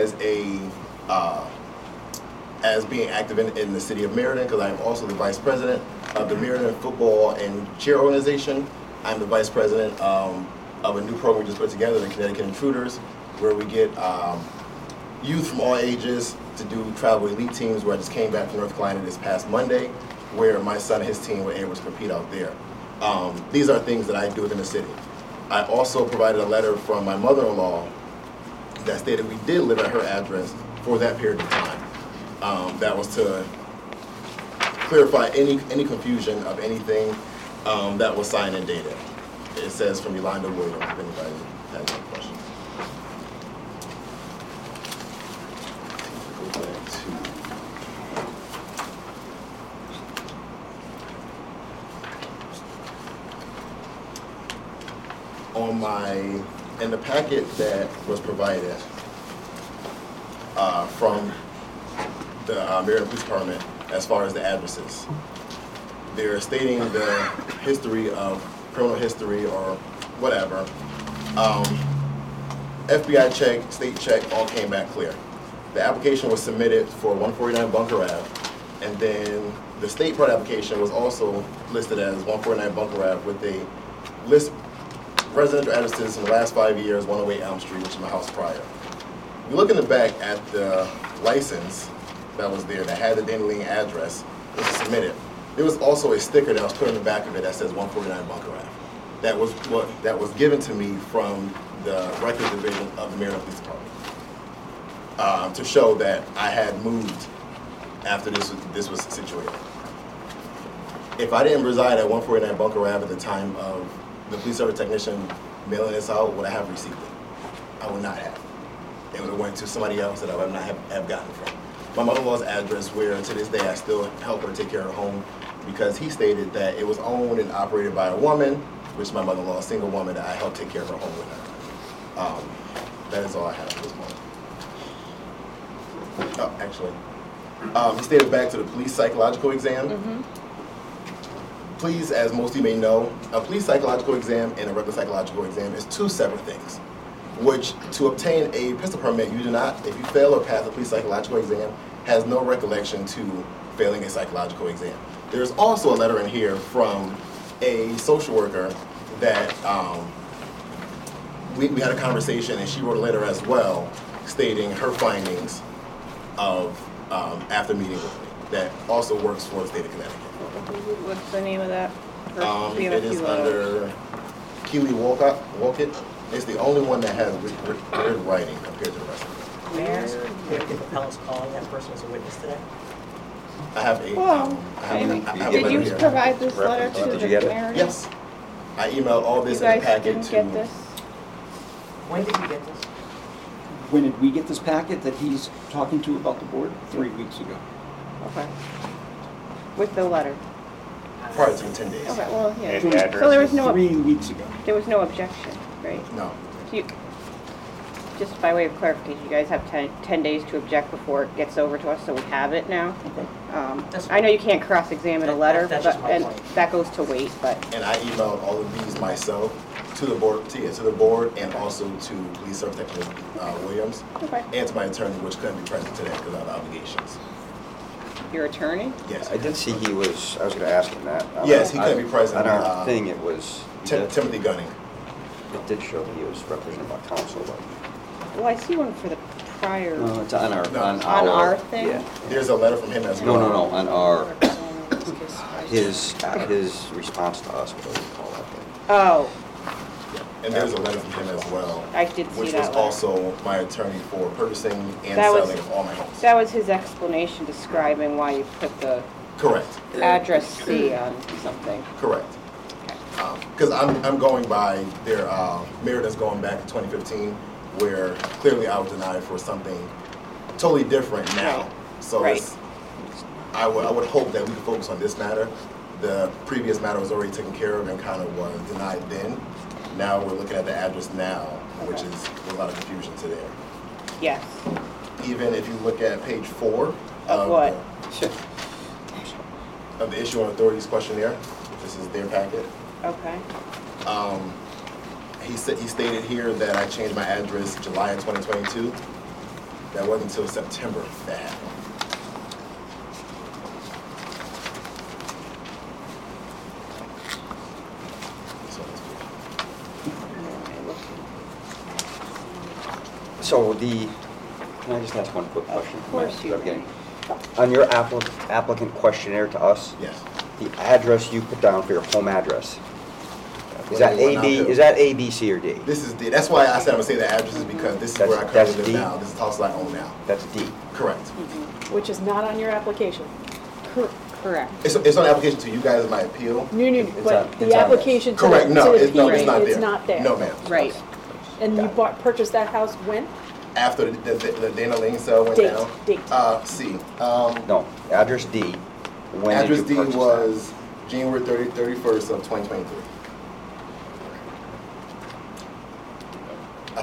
Speaker 4: as being active in the city of Meriden, because I am also the vice president of the Meriden Football and Cheer Organization. I'm the vice president of a new program we just put together, the Connecticut Intruders, where we get youth from all ages to do travel elite teams, where I just came back from North Carolina this past Monday, where my son and his team were able to compete out there. These are things that I do within the city. I also provided a letter from my mother-in-law that stated we did live at her address for that period of time. That was to clarify any confusion of anything that was signed and dated. It says from Yolanda Williams, if anybody has any questions. Go back to in the packet that was provided from the Marietta Police Department, as far as the addresses, they're stating the history of criminal history or whatever. FBI check, state check, all came back clear. The application was submitted for 149 Bunker Ave, and then the state part application was also listed as 149 Bunker Ave with a list residential addresses in the last 5 years, 108 Elm Street, which is my house prior. If you look in the back at the license that was there that had the Danny address, which was submitted, there was also a sticker that was put on the back of it that says 149 Bunker Ave. That was given to me from the records division of the Marietta Police Department to show that I had moved after this was situated. If I didn't reside at 149 Bunker Ave at the time of the police service technician mailing this out, would I have received it? I would not have. It would have went to somebody else that I would not have gotten from. My mother-in-law's address, where to this day I still help her take care of her home, because he stated that it was owned and operated by a woman, which my mother-in-law, a single woman, that I helped take care of her home with her. That is all I have at this moment. Oh, actually, he stated back to the police psychological exam. Please, as most of you may know, a police psychological exam and a regular psychological exam is two separate things, which to obtain a pistol permit, you do not, if you fail or pass a police psychological exam, has no recollection to failing a psychological exam. There's also a letter in here from a social worker that we had a conversation, and she wrote a letter as well stating her findings of after meeting with me that also works for the state of Connecticut.
Speaker 2: What's the name of that?
Speaker 4: It is under Keely Wolcott. It's the only one that has weird writing compared to the rest of them.
Speaker 6: May I ask if the appellant's calling that person as a witness today?
Speaker 4: I have a.
Speaker 2: Well,
Speaker 4: I have a
Speaker 2: did
Speaker 4: letter
Speaker 2: you
Speaker 4: here.
Speaker 2: provide this letter to
Speaker 3: Did
Speaker 2: the
Speaker 3: you get it?
Speaker 2: Meredith?
Speaker 4: Yes. I emailed all this
Speaker 2: You
Speaker 4: in a
Speaker 2: guys
Speaker 4: packet
Speaker 2: didn't
Speaker 4: to.
Speaker 2: get this?
Speaker 6: When did you get this?
Speaker 9: When did we get this packet that he's talking to about the board? 3 weeks ago.
Speaker 2: Okay. With the letter?
Speaker 4: Prior to the 10 days.
Speaker 2: Okay, well, yeah.
Speaker 9: And
Speaker 2: So
Speaker 9: the address
Speaker 2: there was
Speaker 9: is
Speaker 2: no,
Speaker 9: 3 weeks ago.
Speaker 2: there was no objection, right?
Speaker 4: No.
Speaker 2: So you, just by way of clarification, you guys have 10 days to object before it gets over to us, so we have it now.
Speaker 9: Okay.
Speaker 2: I know you can't cross-examine a letter,
Speaker 6: That's
Speaker 2: but,
Speaker 6: just my
Speaker 2: and
Speaker 6: point.
Speaker 2: that goes to wait, but,
Speaker 4: And I emailed all of these myself to the board, and also to Police Service Technician Williams,
Speaker 2: okay.
Speaker 4: and to my attorney, which couldn't be present today because of obligations.
Speaker 2: Your attorney?
Speaker 4: Yes.
Speaker 3: I did see I was going to ask him that.
Speaker 4: Yes, he couldn't be present.
Speaker 3: On our thing, it was,
Speaker 4: Timothy Gunning.
Speaker 3: it did show that he was represented by counsel, but.
Speaker 2: Well, I see one for the prior.
Speaker 3: No, it's on our,
Speaker 4: No.
Speaker 3: on
Speaker 2: On
Speaker 3: our.
Speaker 2: our thing?
Speaker 3: Yeah.
Speaker 4: There's a letter from him as well.
Speaker 3: No, on our, his response to us, what do we call that thing?
Speaker 2: Oh,
Speaker 4: And there's a letter from him as well.
Speaker 2: I did see
Speaker 4: Which
Speaker 2: that
Speaker 4: was
Speaker 2: letter.
Speaker 4: also my attorney for purchasing and
Speaker 2: That was-
Speaker 4: selling of all my homes.
Speaker 2: that was his explanation describing why you put the
Speaker 4: Correct,
Speaker 2: address C on something.
Speaker 4: correct. Because I'm going by their, Meredith's going back to 2015, where clearly I was denied for something totally different now.
Speaker 2: Right.
Speaker 4: So
Speaker 2: Right.
Speaker 4: I would hope that we could focus on this matter. The previous matter was already taken care of and kind of was denied then. Now we're looking at the address now, which
Speaker 2: Okay.
Speaker 4: is a lot of confusion to there.
Speaker 2: Yes.
Speaker 4: Even if you look at page 4
Speaker 2: Of what?
Speaker 4: of the issuing authorities questionnaire, this is their packet.
Speaker 2: Okay.
Speaker 4: He stated here that I changed my address July of 2022. That wasn't until September that happened.
Speaker 3: So can I just ask one quick question?
Speaker 2: Of course you
Speaker 3: Okay. On your applicant questionnaire to us,
Speaker 4: Yes.
Speaker 3: the address you put down for your home address, is
Speaker 4: What
Speaker 3: that
Speaker 4: do you want
Speaker 3: A, B,
Speaker 4: now?
Speaker 3: is that A, B, C, or D?
Speaker 4: This is D. That's why I said I'm gonna say the address is because this is
Speaker 3: That's-
Speaker 4: where I currently
Speaker 3: that's
Speaker 4: live
Speaker 3: D?
Speaker 4: now. This is the house I own now.
Speaker 3: That's D.
Speaker 4: Correct.
Speaker 10: Which is not on your application.
Speaker 2: Correct.
Speaker 4: It's on the application to you guys in my appeal.
Speaker 10: No,
Speaker 3: It's
Speaker 10: but
Speaker 3: on-
Speaker 10: the
Speaker 3: it's on
Speaker 10: application to the
Speaker 4: Correct. No,
Speaker 10: to the
Speaker 4: it's not
Speaker 10: PRA,
Speaker 4: there.
Speaker 10: it's not there.
Speaker 4: No, ma'am.
Speaker 2: Right.
Speaker 10: And you purchased that house when?
Speaker 4: After the Dana Lane sale went
Speaker 10: Date,
Speaker 4: down.
Speaker 10: date.
Speaker 4: C.
Speaker 3: No, address D. When
Speaker 4: Address
Speaker 3: did
Speaker 4: D
Speaker 3: you purchase that?
Speaker 4: was January 31st of 2023.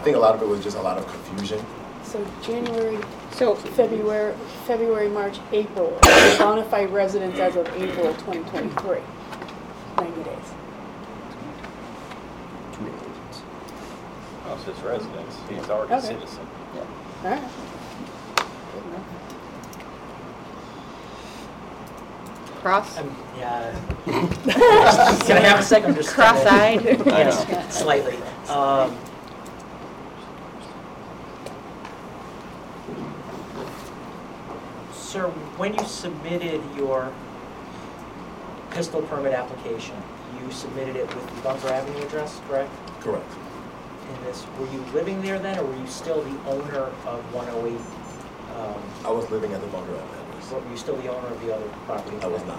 Speaker 4: think a lot of it was just a lot of confusion.
Speaker 10: So January,
Speaker 2: So,
Speaker 10: February, March, April, bona fide residents as of April 2023, 90 days.
Speaker 11: Oh, so it's residence. He's already a
Speaker 10: Okay.
Speaker 11: citizen.
Speaker 10: All right.
Speaker 2: cross,
Speaker 6: Yeah. Just gonna have a second, just.
Speaker 2: cross-eyed.
Speaker 6: Yes, slightly. Sir, when you submitted your pistol permit application, you submitted it with the Bunker Avenue address, correct?
Speaker 4: Correct.
Speaker 6: In this, were you living there then, or were you still the owner of 108?
Speaker 4: I was living at the Bunker Avenue address.
Speaker 6: Were you still the owner of the other property?
Speaker 4: I was not.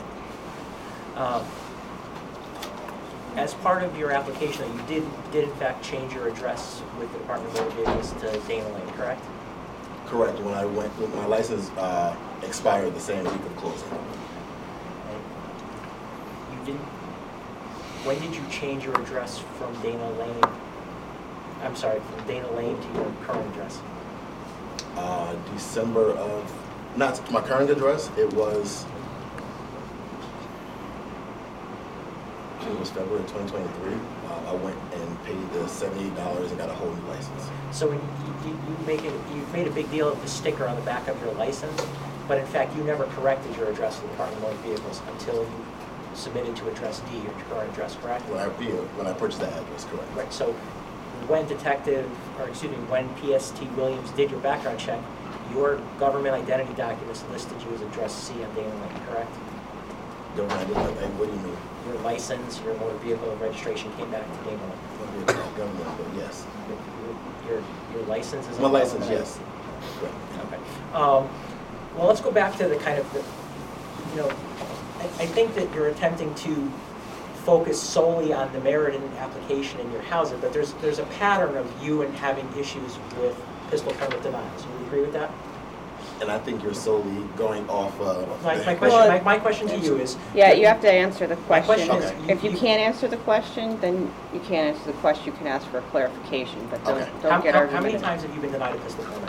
Speaker 6: As part of your application, you did in fact change your address with the Department of Motor Vehicles to Dana Lane, correct?
Speaker 4: Correct. When my license expired the same week of closing.
Speaker 6: And you didn't, when did you change your address from Dana Lane, I'm sorry, from Dana Lane to your current address?
Speaker 4: December of, not my current address, it was February 2023. I went and paid the $78 and got a whole new license.
Speaker 6: So when you made a big deal of the sticker on the back of your license, but in fact you never corrected your address to the Department of Motor Vehicles until you submitted to address D, your current address, correct?
Speaker 4: When I purchased that address, correct.
Speaker 6: Right, so when when PST Williams did your background check, your government identity documents listed you as address C on Dana Lane, correct?
Speaker 4: What do you mean?
Speaker 6: Your license, your motor vehicle registration came back to Dana Lane.
Speaker 4: Government, but yes.
Speaker 6: Your license is?
Speaker 4: My license, yes.
Speaker 6: Correct. Okay. Well, let's go back to the kind of, I think that you're attempting to focus solely on the Meriden application in your housing, but there's a pattern of you and having issues with pistol permit denials. You agree with that?
Speaker 4: And I think you're solely going off of...
Speaker 6: My question to you is...
Speaker 2: Yeah, you have to answer the
Speaker 6: My
Speaker 2: question.
Speaker 6: question is,
Speaker 2: If you can't answer the question, then you can't answer the question. You can ask for a clarification, but don't get
Speaker 6: How many
Speaker 2: argumentative.
Speaker 6: times have you been denied a pistol permit?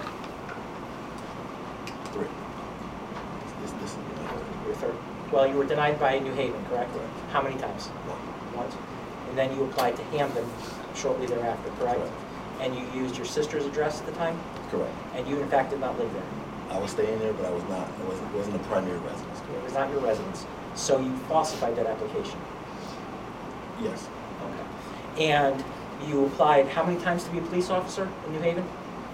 Speaker 4: 3. This is
Speaker 6: Your third? Well, you were denied by New Haven, correct?
Speaker 4: Correct.
Speaker 6: How many times?
Speaker 4: one.
Speaker 6: Once. And then you applied to Hamden shortly thereafter, correct?
Speaker 4: Correct.
Speaker 6: And you used your sister's address at the time?
Speaker 4: Correct.
Speaker 6: And you in fact did not live there?
Speaker 4: I was staying there, but I was not. It wasn't a primary residence.
Speaker 6: It was not your residence. So you falsified that application?
Speaker 4: Yes.
Speaker 6: Okay. And you applied how many times to be a police officer in New Haven?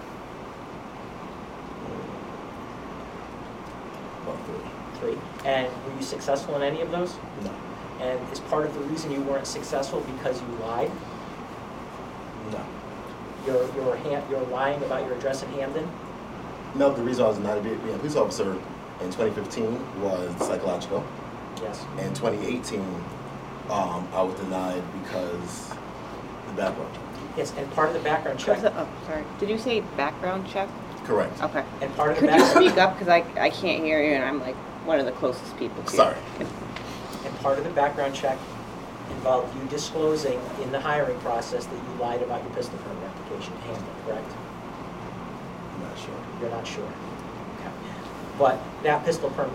Speaker 4: About 3.
Speaker 6: 3. And were you successful in any of those?
Speaker 4: No.
Speaker 6: And is part of the reason you weren't successful because you lied?
Speaker 4: No.
Speaker 6: You're lying about your address in Hamden?
Speaker 4: No, the reason I was not being a police officer in 2015 was psychological.
Speaker 6: Yes.
Speaker 4: In 2018, I was denied because the background.
Speaker 6: Yes, and part of the background check.
Speaker 2: Oh, sorry. Did you say background check?
Speaker 4: Correct.
Speaker 2: Okay.
Speaker 6: And part of the
Speaker 2: Could you
Speaker 6: background.
Speaker 2: speak up, because I can't hear you, and I'm like one of the closest people to you.
Speaker 4: Sorry.
Speaker 6: And part of the background check involved you disclosing in the hiring process that you lied about your pistol permit application in Hamden, correct?
Speaker 4: I'm not sure.
Speaker 6: You're not sure. Okay. But that pistol permit.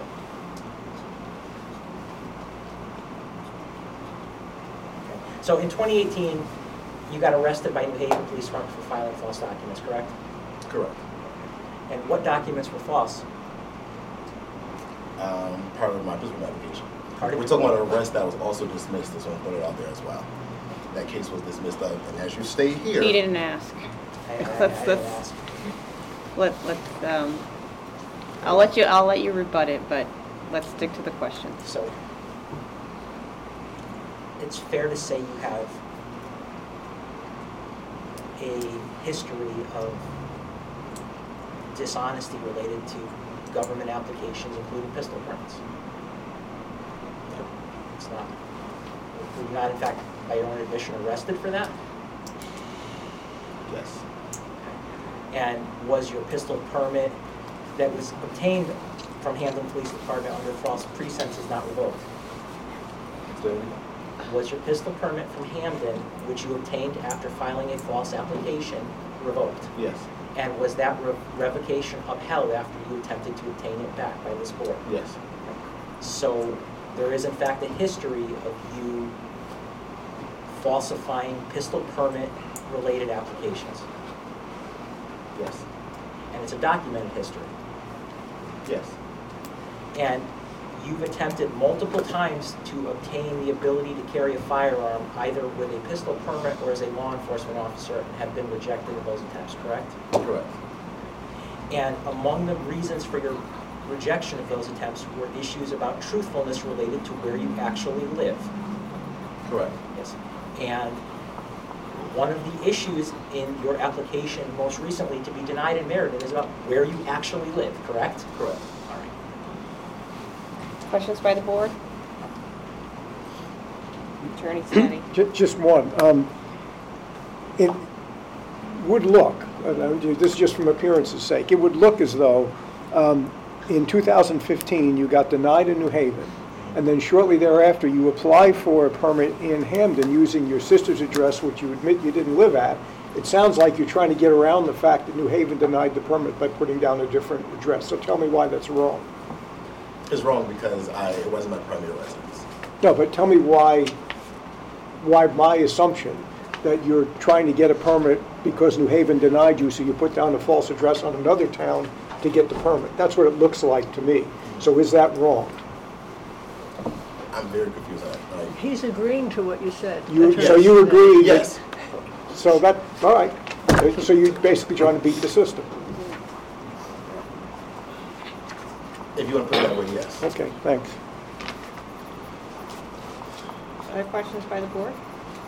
Speaker 6: Okay. So in 2018, you got arrested by New Haven Police Department for filing false documents, correct?
Speaker 4: Correct.
Speaker 6: And what documents were false?
Speaker 4: Part of my pistol application.
Speaker 6: We're
Speaker 4: talking about an arrest that was also dismissed, so I'm putting it out there as well. That case was dismissed, and as you state here...
Speaker 2: He didn't ask.
Speaker 6: I didn't ask.
Speaker 2: I'll let you rebut it, but let's stick to the question.
Speaker 6: So it's fair to say you have a history of dishonesty related to government applications, including pistol permits. No, it's not. Were you not, in fact, by your own admission, arrested for that?
Speaker 4: Yes.
Speaker 6: Okay. And was your pistol permit that was obtained from Hamden Police Department under false pretenses not revoked?
Speaker 4: Clearly.
Speaker 6: Was your pistol permit from Hamden, which you obtained after filing a false application, revoked?
Speaker 4: Yes.
Speaker 6: And was that revocation upheld after you attempted to obtain it back by this board?
Speaker 4: Yes.
Speaker 6: So there is in fact a history of you falsifying pistol permit related applications.
Speaker 4: Yes.
Speaker 6: And it's a documented history.
Speaker 4: Yes.
Speaker 6: And you've attempted multiple times to obtain the ability to carry a firearm either with a pistol permit or as a law enforcement officer and have been rejected in those attempts, correct?
Speaker 4: Correct.
Speaker 6: And among the reasons for your rejection of those attempts were issues about truthfulness related to where you actually live.
Speaker 4: Correct.
Speaker 6: Yes. And one of the issues in your application most recently to be denied in Meriden is about where you actually live, correct?
Speaker 4: Correct.
Speaker 6: All right.
Speaker 2: Questions by the board? Attorney Sneddie.
Speaker 12: Just one. It would look, this is just from appearance's sake, it would look as though in 2015 you got denied in New Haven, and then shortly thereafter you apply for a permit in Hamden using your sister's address, which you admit you didn't live at. It sounds like you're trying to get around the fact that New Haven denied the permit by putting down a different address. So tell me why that's wrong.
Speaker 4: It's wrong because it wasn't my primary residence.
Speaker 12: No, but tell me why my assumption that you're trying to get a permit because New Haven denied you, so you put down a false address on another town to get the permit. That's what it looks like to me. So is that wrong?
Speaker 4: I'm very confused on that.
Speaker 5: He's agreeing to what you said.
Speaker 12: So you agree?
Speaker 4: Yes.
Speaker 12: So that, all right. So you're basically trying to beat the system.
Speaker 4: If you want to put it that way, yes.
Speaker 12: Okay, thanks.
Speaker 2: Other questions by the board?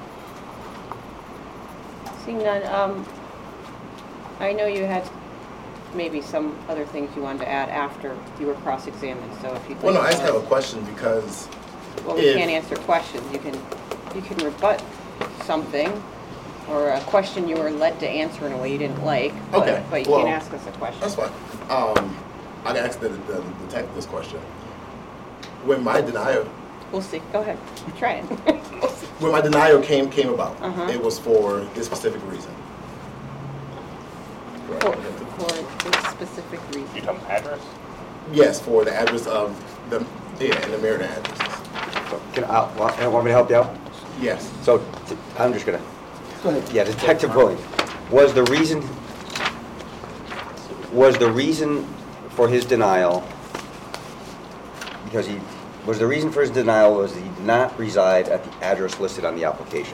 Speaker 2: Seeing none, I know you had maybe some other things you wanted to add after you were cross-examined, so if you'd like.
Speaker 4: Well, no, I just
Speaker 2: to-
Speaker 4: have a question because.
Speaker 2: Well, we can't answer questions. You can rebut something, or a question you were led to answer in a way you didn't like,
Speaker 4: Okay,
Speaker 2: but you
Speaker 4: well,
Speaker 2: can't ask us a question.
Speaker 4: That's fine. I can ask the detective this question. When my denial,
Speaker 2: We'll see. Go ahead. Try it.
Speaker 4: when my denial came about,
Speaker 2: Uh-huh.
Speaker 4: it was for this specific reason. Correct.
Speaker 2: For this specific reason.
Speaker 11: You talking address?
Speaker 4: Yes, for the address of and the Meriden addresses.
Speaker 3: So, want me to help you out?
Speaker 4: Yes.
Speaker 3: So, I'm just gonna,
Speaker 9: Go ahead.
Speaker 3: yeah, Detective Williams, was the reason for his denial, was the he did not reside at the address listed on the application?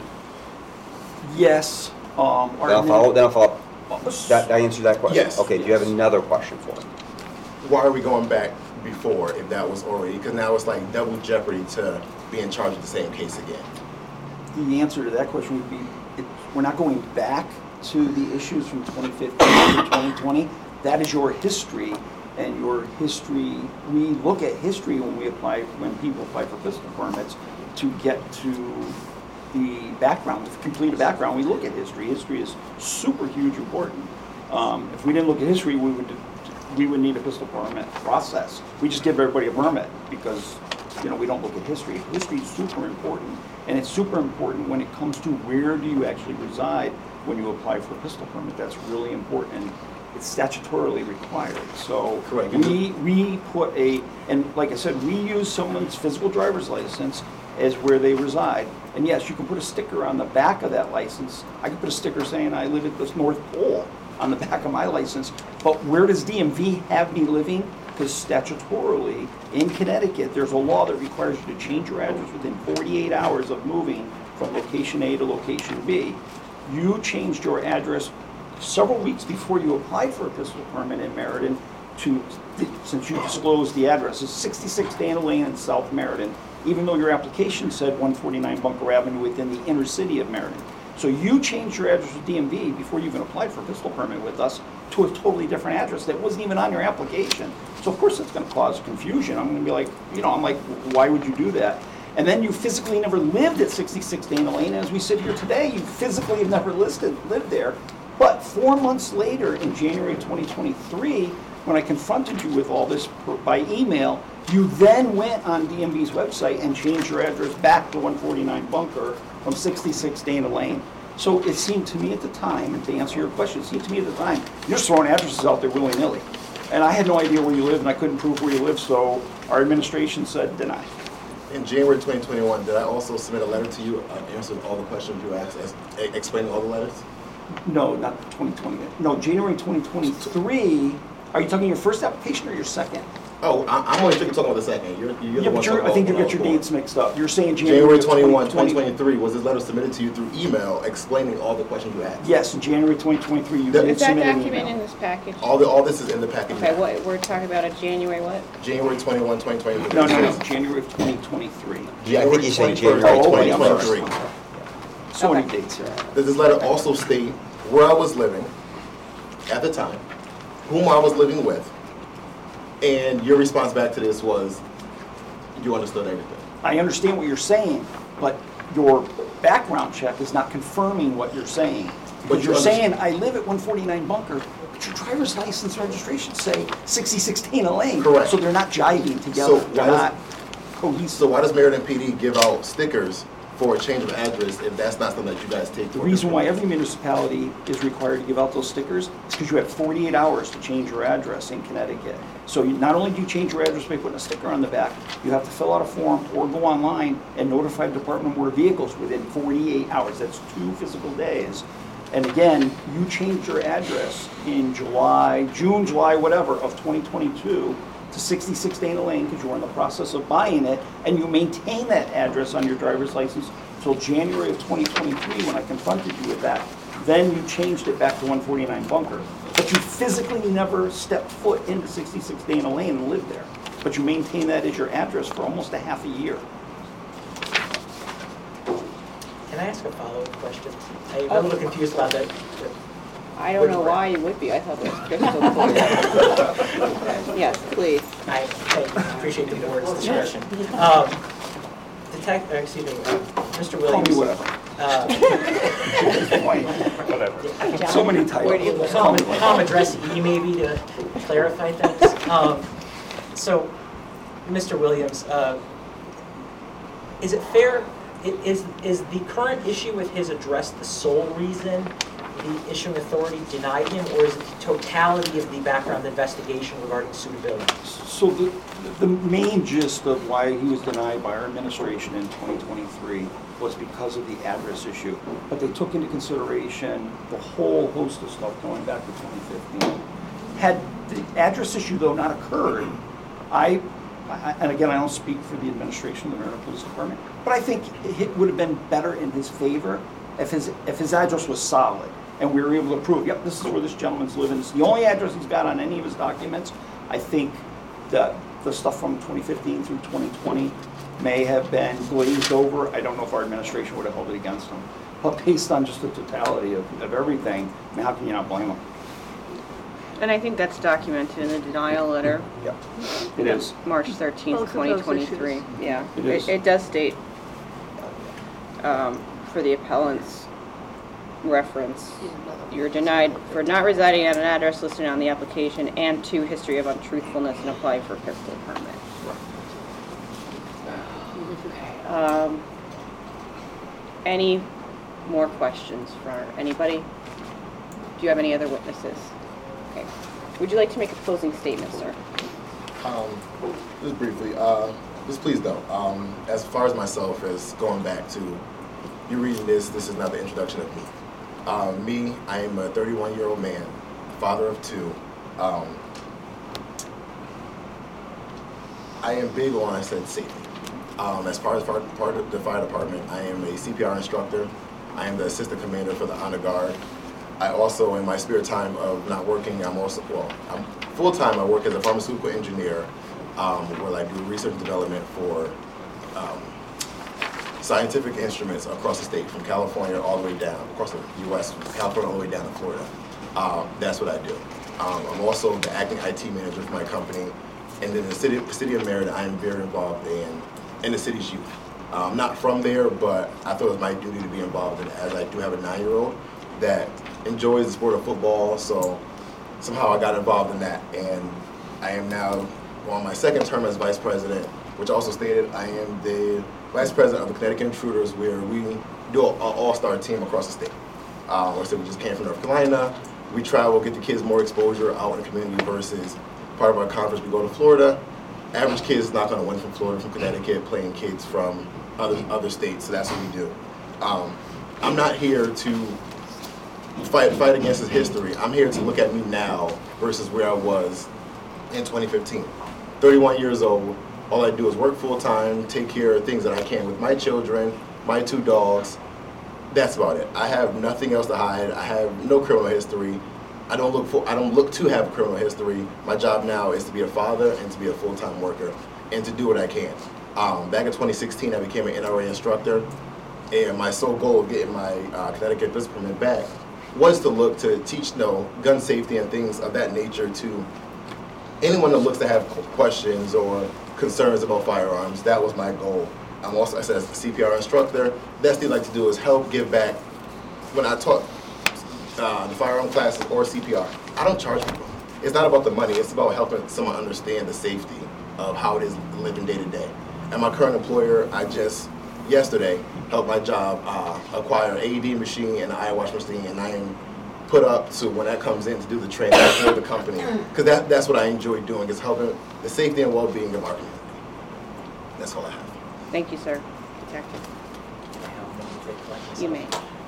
Speaker 9: Yes.
Speaker 3: Then I'll follow up. That answered that question?
Speaker 4: Yes.
Speaker 3: Okay, do you have another question for him?
Speaker 4: Why are we going back before if that was already, because now it's like double jeopardy to be in charge of the same case again?
Speaker 9: The answer to that question would be, we're not going back to the issues from 2015 to 2020. That is your history, and your history, we look at history when people apply for pistol permits to get to the background, to complete a background. We look at history. History is super huge important. If we didn't look at history, we would need a pistol permit process. We just give everybody a permit because, we don't look at history. History is super important, and it's super important when it comes to where do you actually reside when you apply for a pistol permit. That's really important, and it's statutorily required. So
Speaker 4: Correct.
Speaker 9: we put and like I said, we use someone's physical driver's license as where they reside. And yes, you can put a sticker on the back of that license. I can put a sticker saying I live at the North Pole on the back of my license, but where does DMV have me living? Because statutorily, in Connecticut, there's a law that requires you to change your address within 48 hours of moving from location A to location B. You changed your address several weeks before you applied for a pistol permit in Meriden since you disclosed the address. It's 66 Dana Lane in South Meriden, even though your application said 149 Bunker Avenue within the inner city of Meriden. So you changed your address with DMV before you even applied for a pistol permit with us to a totally different address that wasn't even on your application. So of course it's going to cause confusion. I'm going to be like, I'm like, why would you do that? And then you physically never lived at 66 Dana Lane. And as we sit here today, you physically have never lived there. But 4 months later, in January 2023, when I confronted you with all this by email, you then went on DMV's website and changed your address back to 149 Bunker from 66 Dana Lane. So it seemed to me at the time, and to answer your question, it seemed to me at the time, you're just throwing addresses out there willy-nilly. And I had no idea where you lived, and I couldn't prove where you lived, so our administration said deny.
Speaker 4: In January 2021, did I also submit a letter to you answering all the questions you asked, explaining all the letters?
Speaker 9: No, not 2020. No, January 2023. Are you talking your first application or your second?
Speaker 4: Oh, I'm only talking about the second. You're the
Speaker 9: Yeah,
Speaker 4: one
Speaker 9: but
Speaker 4: talking
Speaker 9: I think you
Speaker 4: about
Speaker 9: get your
Speaker 4: all four.
Speaker 9: dates mixed up. You're saying
Speaker 4: January
Speaker 9: January
Speaker 4: 21,
Speaker 9: 2020.
Speaker 4: 2023, was this letter submitted to you through email explaining all the questions you asked?
Speaker 9: Yes, in January 2023, you
Speaker 4: Is
Speaker 9: did
Speaker 2: Is that
Speaker 9: submit an
Speaker 2: document in
Speaker 9: email.
Speaker 2: this package?
Speaker 4: All this is in the package.
Speaker 2: Okay, what, we're talking about a January what?
Speaker 4: January 21, 2023.
Speaker 9: No, January of 2023.
Speaker 3: Yeah, I think he's saying January
Speaker 4: 2023.
Speaker 9: So many
Speaker 2: Okay.
Speaker 9: dates here.
Speaker 4: Does this letter also state where I was living at the time, whom I was living with, and your response back to this was you understood everything?
Speaker 9: I understand what you're saying, but your background check is not confirming what you're saying.
Speaker 4: But
Speaker 9: But
Speaker 4: you
Speaker 9: you're
Speaker 4: understand-
Speaker 9: saying, I live at 149 Bunker, but your driver's license registration say 6016 Elaine.
Speaker 4: Correct.
Speaker 9: So they're not jiving
Speaker 4: So
Speaker 9: together. They're
Speaker 4: why does-
Speaker 9: not cohesive.
Speaker 4: So why does Meriden PD give out stickers for a change of address if that's not something that you guys take?
Speaker 9: The reason why every municipality is required to give out those stickers is because you have 48 hours to change your address in Connecticut. So not only do you change your address by putting a sticker on the back, you have to fill out a form or go online and notify the Department of Motor Vehicles within 48 hours. That's 2 physical days. And again, you changed your address in June, July, whatever, of 2022 to 66 Dana Lane because you were in the process of buying it, and you maintain that address on your driver's license until January of 2023 when I confronted you with that. Then you changed it back to 149 Bunker. But you physically never stepped foot into 66 Dana Lane and lived there. But you maintain that as your address for almost a half a year.
Speaker 6: Can I ask a follow-up question? I'm a little confused about that.
Speaker 2: I don't know why you would be, I thought that was crystal clear. Yes, please.
Speaker 6: I appreciate the board's discretion. Mr.
Speaker 9: Call me
Speaker 6: Williams.
Speaker 9: whatever.
Speaker 11: Whatever.
Speaker 9: So many titles.
Speaker 6: Calm address E maybe to clarify things. So, Mr. Williams, is it fair, is the current issue with his address the sole reason the issuing authority denied him, or is it the totality of the background investigation regarding suitability?
Speaker 9: So the main gist of why he was denied by our administration in 2023 was because of the address issue. But they took into consideration the whole host of stuff going back to 2015. Had the address issue, though, not occurred, and again, I don't speak for the administration of the Maryland Police Department, but I think it would have been better in his favor if his address was solid and we were able to prove, yep, this is where this gentleman's living. It's the only address he's got on any of his documents. I think that the stuff from 2015 through 2020 may have been glazed over. I don't know if our administration would have held it against him. But based on just the totality of everything, I mean, how can you not blame him?
Speaker 2: And I think that's documented in the denial letter.
Speaker 9: Yep, it is.
Speaker 2: March 13th,
Speaker 5: Both of those
Speaker 2: 2023.
Speaker 5: issues.
Speaker 2: Yeah,
Speaker 9: It is.
Speaker 2: it does state, for the appellant's reference, you're denied for not residing at an address listed on the application, and 2, history of untruthfulness in applying for a pistol permit. Any more questions for anybody? Do you have any other witnesses? Okay. Would you like to make a closing statement, sir?
Speaker 4: Just briefly, just please don't. As far as myself, as going back to you reading this is not the introduction of me. I am a 31-year-old man, father of 2. I am big on, I said, safety. As far as part of the fire department, I am a CPR instructor. I am the assistant commander for the Honor Guard. I also, in my spare time of not working, I'm full-time. I work as a pharmaceutical engineer, where I do research and development for scientific instruments across the state, from California all the way down, across the U.S., from California all the way down to Florida. That's what I do. I'm also the acting IT manager for my company. And then the city of Meriden, I am very involved in the city's youth. I'm not from there, but I thought it was my duty to be involved in it, as I do have a 9-year-old that enjoys the sport of football, so somehow I got involved in that. And I am now on my 2nd term as vice president, which also stated I am the vice president of the Connecticut Intruders, where we do an all-star team across the state. or say we just came from North Carolina. We travel, get the kids more exposure out in the community versus part of our conference, we go to Florida. Average kid is not going to win from Florida, from Connecticut, playing kids from other states, so that's what we do. I'm not here to fight against his history. I'm here to look at me now versus where I was in 2015. 31 years old, all I do is work full time, take care of things that I can with my children, my 2 dogs. That's about it. I have nothing else to hide. I have no criminal history. I don't look to have a criminal history. My job now is to be a father and to be a full-time worker and to do what I can. Back in 2016, I became an NRA instructor, and my sole goal of getting my Connecticut business permit back was to look to teach gun safety and things of that nature to anyone that looks to have questions or concerns about firearms. That was my goal. I'm also, as a CPR instructor, best thing I like to do is help give back. When I taught the firearm classes or CPR, I don't charge people. It's not about the money, it's about helping someone understand the safety of how it is living day to day. And my current employer, I just yesterday helped my job acquire an AED machine and an eye wash machine, and I am put up to when that comes in to do the training for the company, because that's what I enjoy doing, is helping the safety and well-being of our community. That's all I have.
Speaker 2: Thank you, sir. Detective. You may.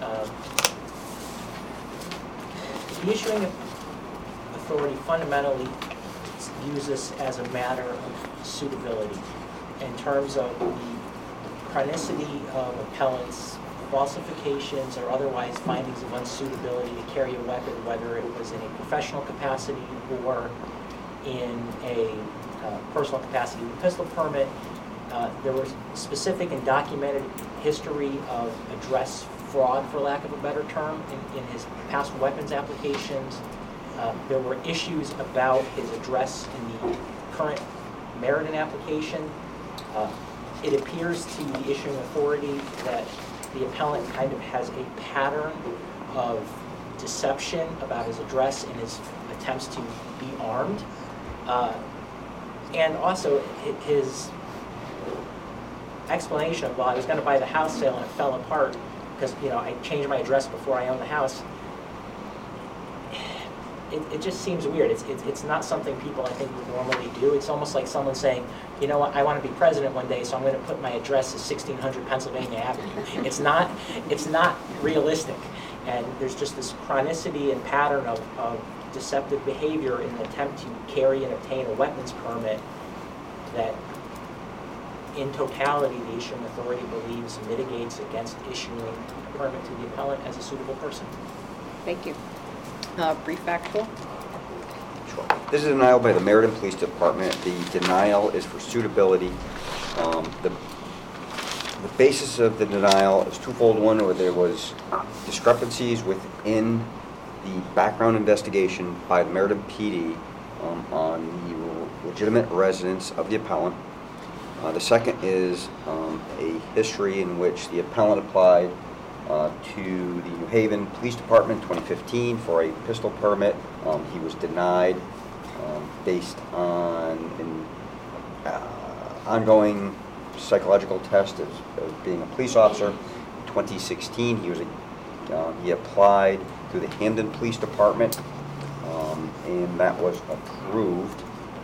Speaker 6: The issuing authority fundamentally views this as a matter of suitability in terms of the chronicity of appellants' falsifications or otherwise findings of unsuitability to carry a weapon, whether it was in a professional capacity or in a personal capacity with a pistol permit. There was specific and documented history of address fraud, for lack of a better term, in his past weapons applications. There were issues about his address in the current Meriden application. It appears to the issuing authority that the appellant kind of has a pattern of deception about his address in his attempts to be armed. And also his explanation of, well, I was going to buy the house sale and it fell apart because, I changed my address before I owned the house. It just seems weird. It's not something people, I think, would normally do. It's almost like someone saying, you know what, I want to be president one day, so I'm going to put my address as 1600 Pennsylvania Avenue. It's not realistic. And there's just this chronicity and pattern of deceptive behavior in an attempt to carry and obtain a weapons permit that, in totality, the issuing authority believes mitigates against issuing a permit to the appellant as a suitable person.
Speaker 2: Thank you. Brief factual.
Speaker 3: Sure. This is a denial by the Meriden Police Department. The denial is for suitability. The basis of the denial is twofold. One, where there was discrepancies within the background investigation by the Meriden PD on the legitimate residence of the appellant. The second is a history in which the appellant applied to the New Haven Police Department in 2015 for a pistol permit. He was denied based on an ongoing psychological test as being a police officer. In 2016, he applied through the Hamden Police Department, and that was approved.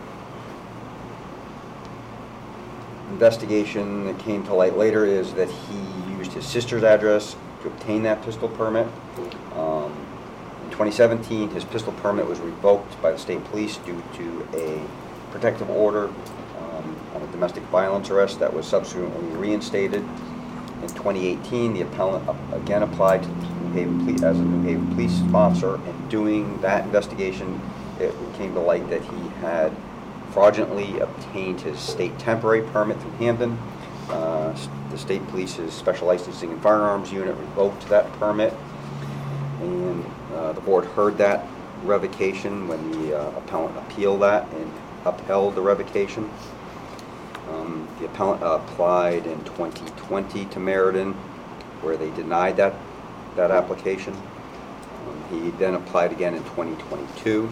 Speaker 3: Investigation that came to light later is that he used his sister's address to obtain that pistol permit. In 2017, his pistol permit was revoked by the state police due to a protective order on a domestic violence arrest that was subsequently reinstated. In 2018, the appellant again applied to New Haven Police as a New Haven police officer, and doing that investigation, it came to light that he had fraudulently obtained his state temporary permit through Hamden. The state police's special licensing and firearms unit revoked that permit, and the board heard that revocation when the appellant appealed that and upheld the revocation. The appellant applied in 2020 to Meriden, where they denied that application. He then applied again in 2022.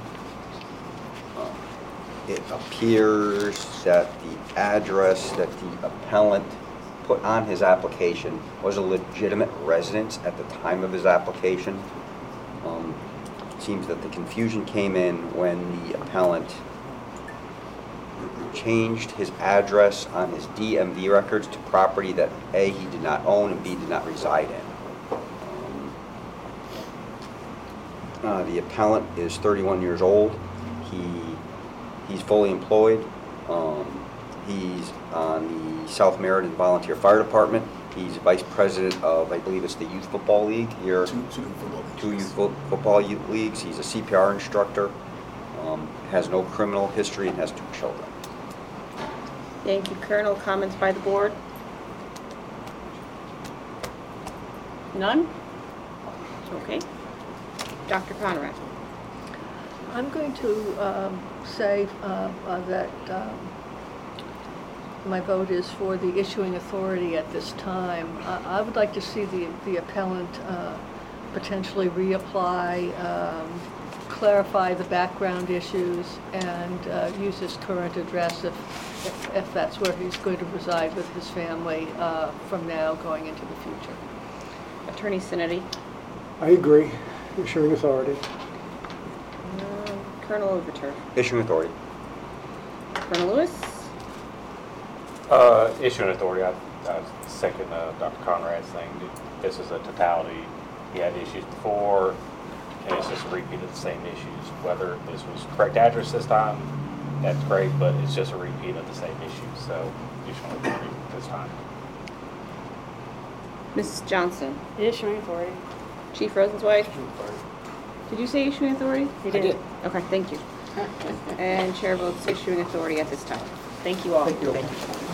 Speaker 3: It appears that the address that the appellant put on his application was a legitimate residence at the time of his application. It seems that the confusion came in when the appellant changed his address on his DMV records to property that A, he did not own, and B, did not reside in. The appellant is 31 years old. He's fully employed. He's on the South Meriden Volunteer Fire Department. He's vice president of, I believe it's the Youth Football League here. Two youth football leagues. He's a CPR instructor. Has no criminal history and has 2 children.
Speaker 2: Thank you, Colonel. Comments by the board? None? Okay. Dr. Conrad.
Speaker 5: I'm going to say that my vote is for the issuing authority at this time. I would like to see the appellant potentially reapply, clarify the background issues, and use his current address if that's where he's going to reside with his family from now going into the future.
Speaker 2: Attorney Sinetti.
Speaker 12: I agree. Issuing authority.
Speaker 2: Colonel Overturf.
Speaker 3: Issuing authority.
Speaker 2: Colonel Lewis.
Speaker 11: Issuing authority, I second Dr. Conrad's thing. This is a totality. He had issues before, and it's just a repeat of the same issues. Whether this was correct address this time, that's great, but it's just a repeat of the same issues. So issuing authority this time.
Speaker 2: Mrs. Johnson.
Speaker 10: Issuing authority.
Speaker 2: Chief Rosenzweig. Did you say issuing authority? You did.
Speaker 6: I did.
Speaker 2: Okay, thank you. And chair votes issuing authority at this time. Thank you all.
Speaker 12: Thank you.
Speaker 6: Thank you.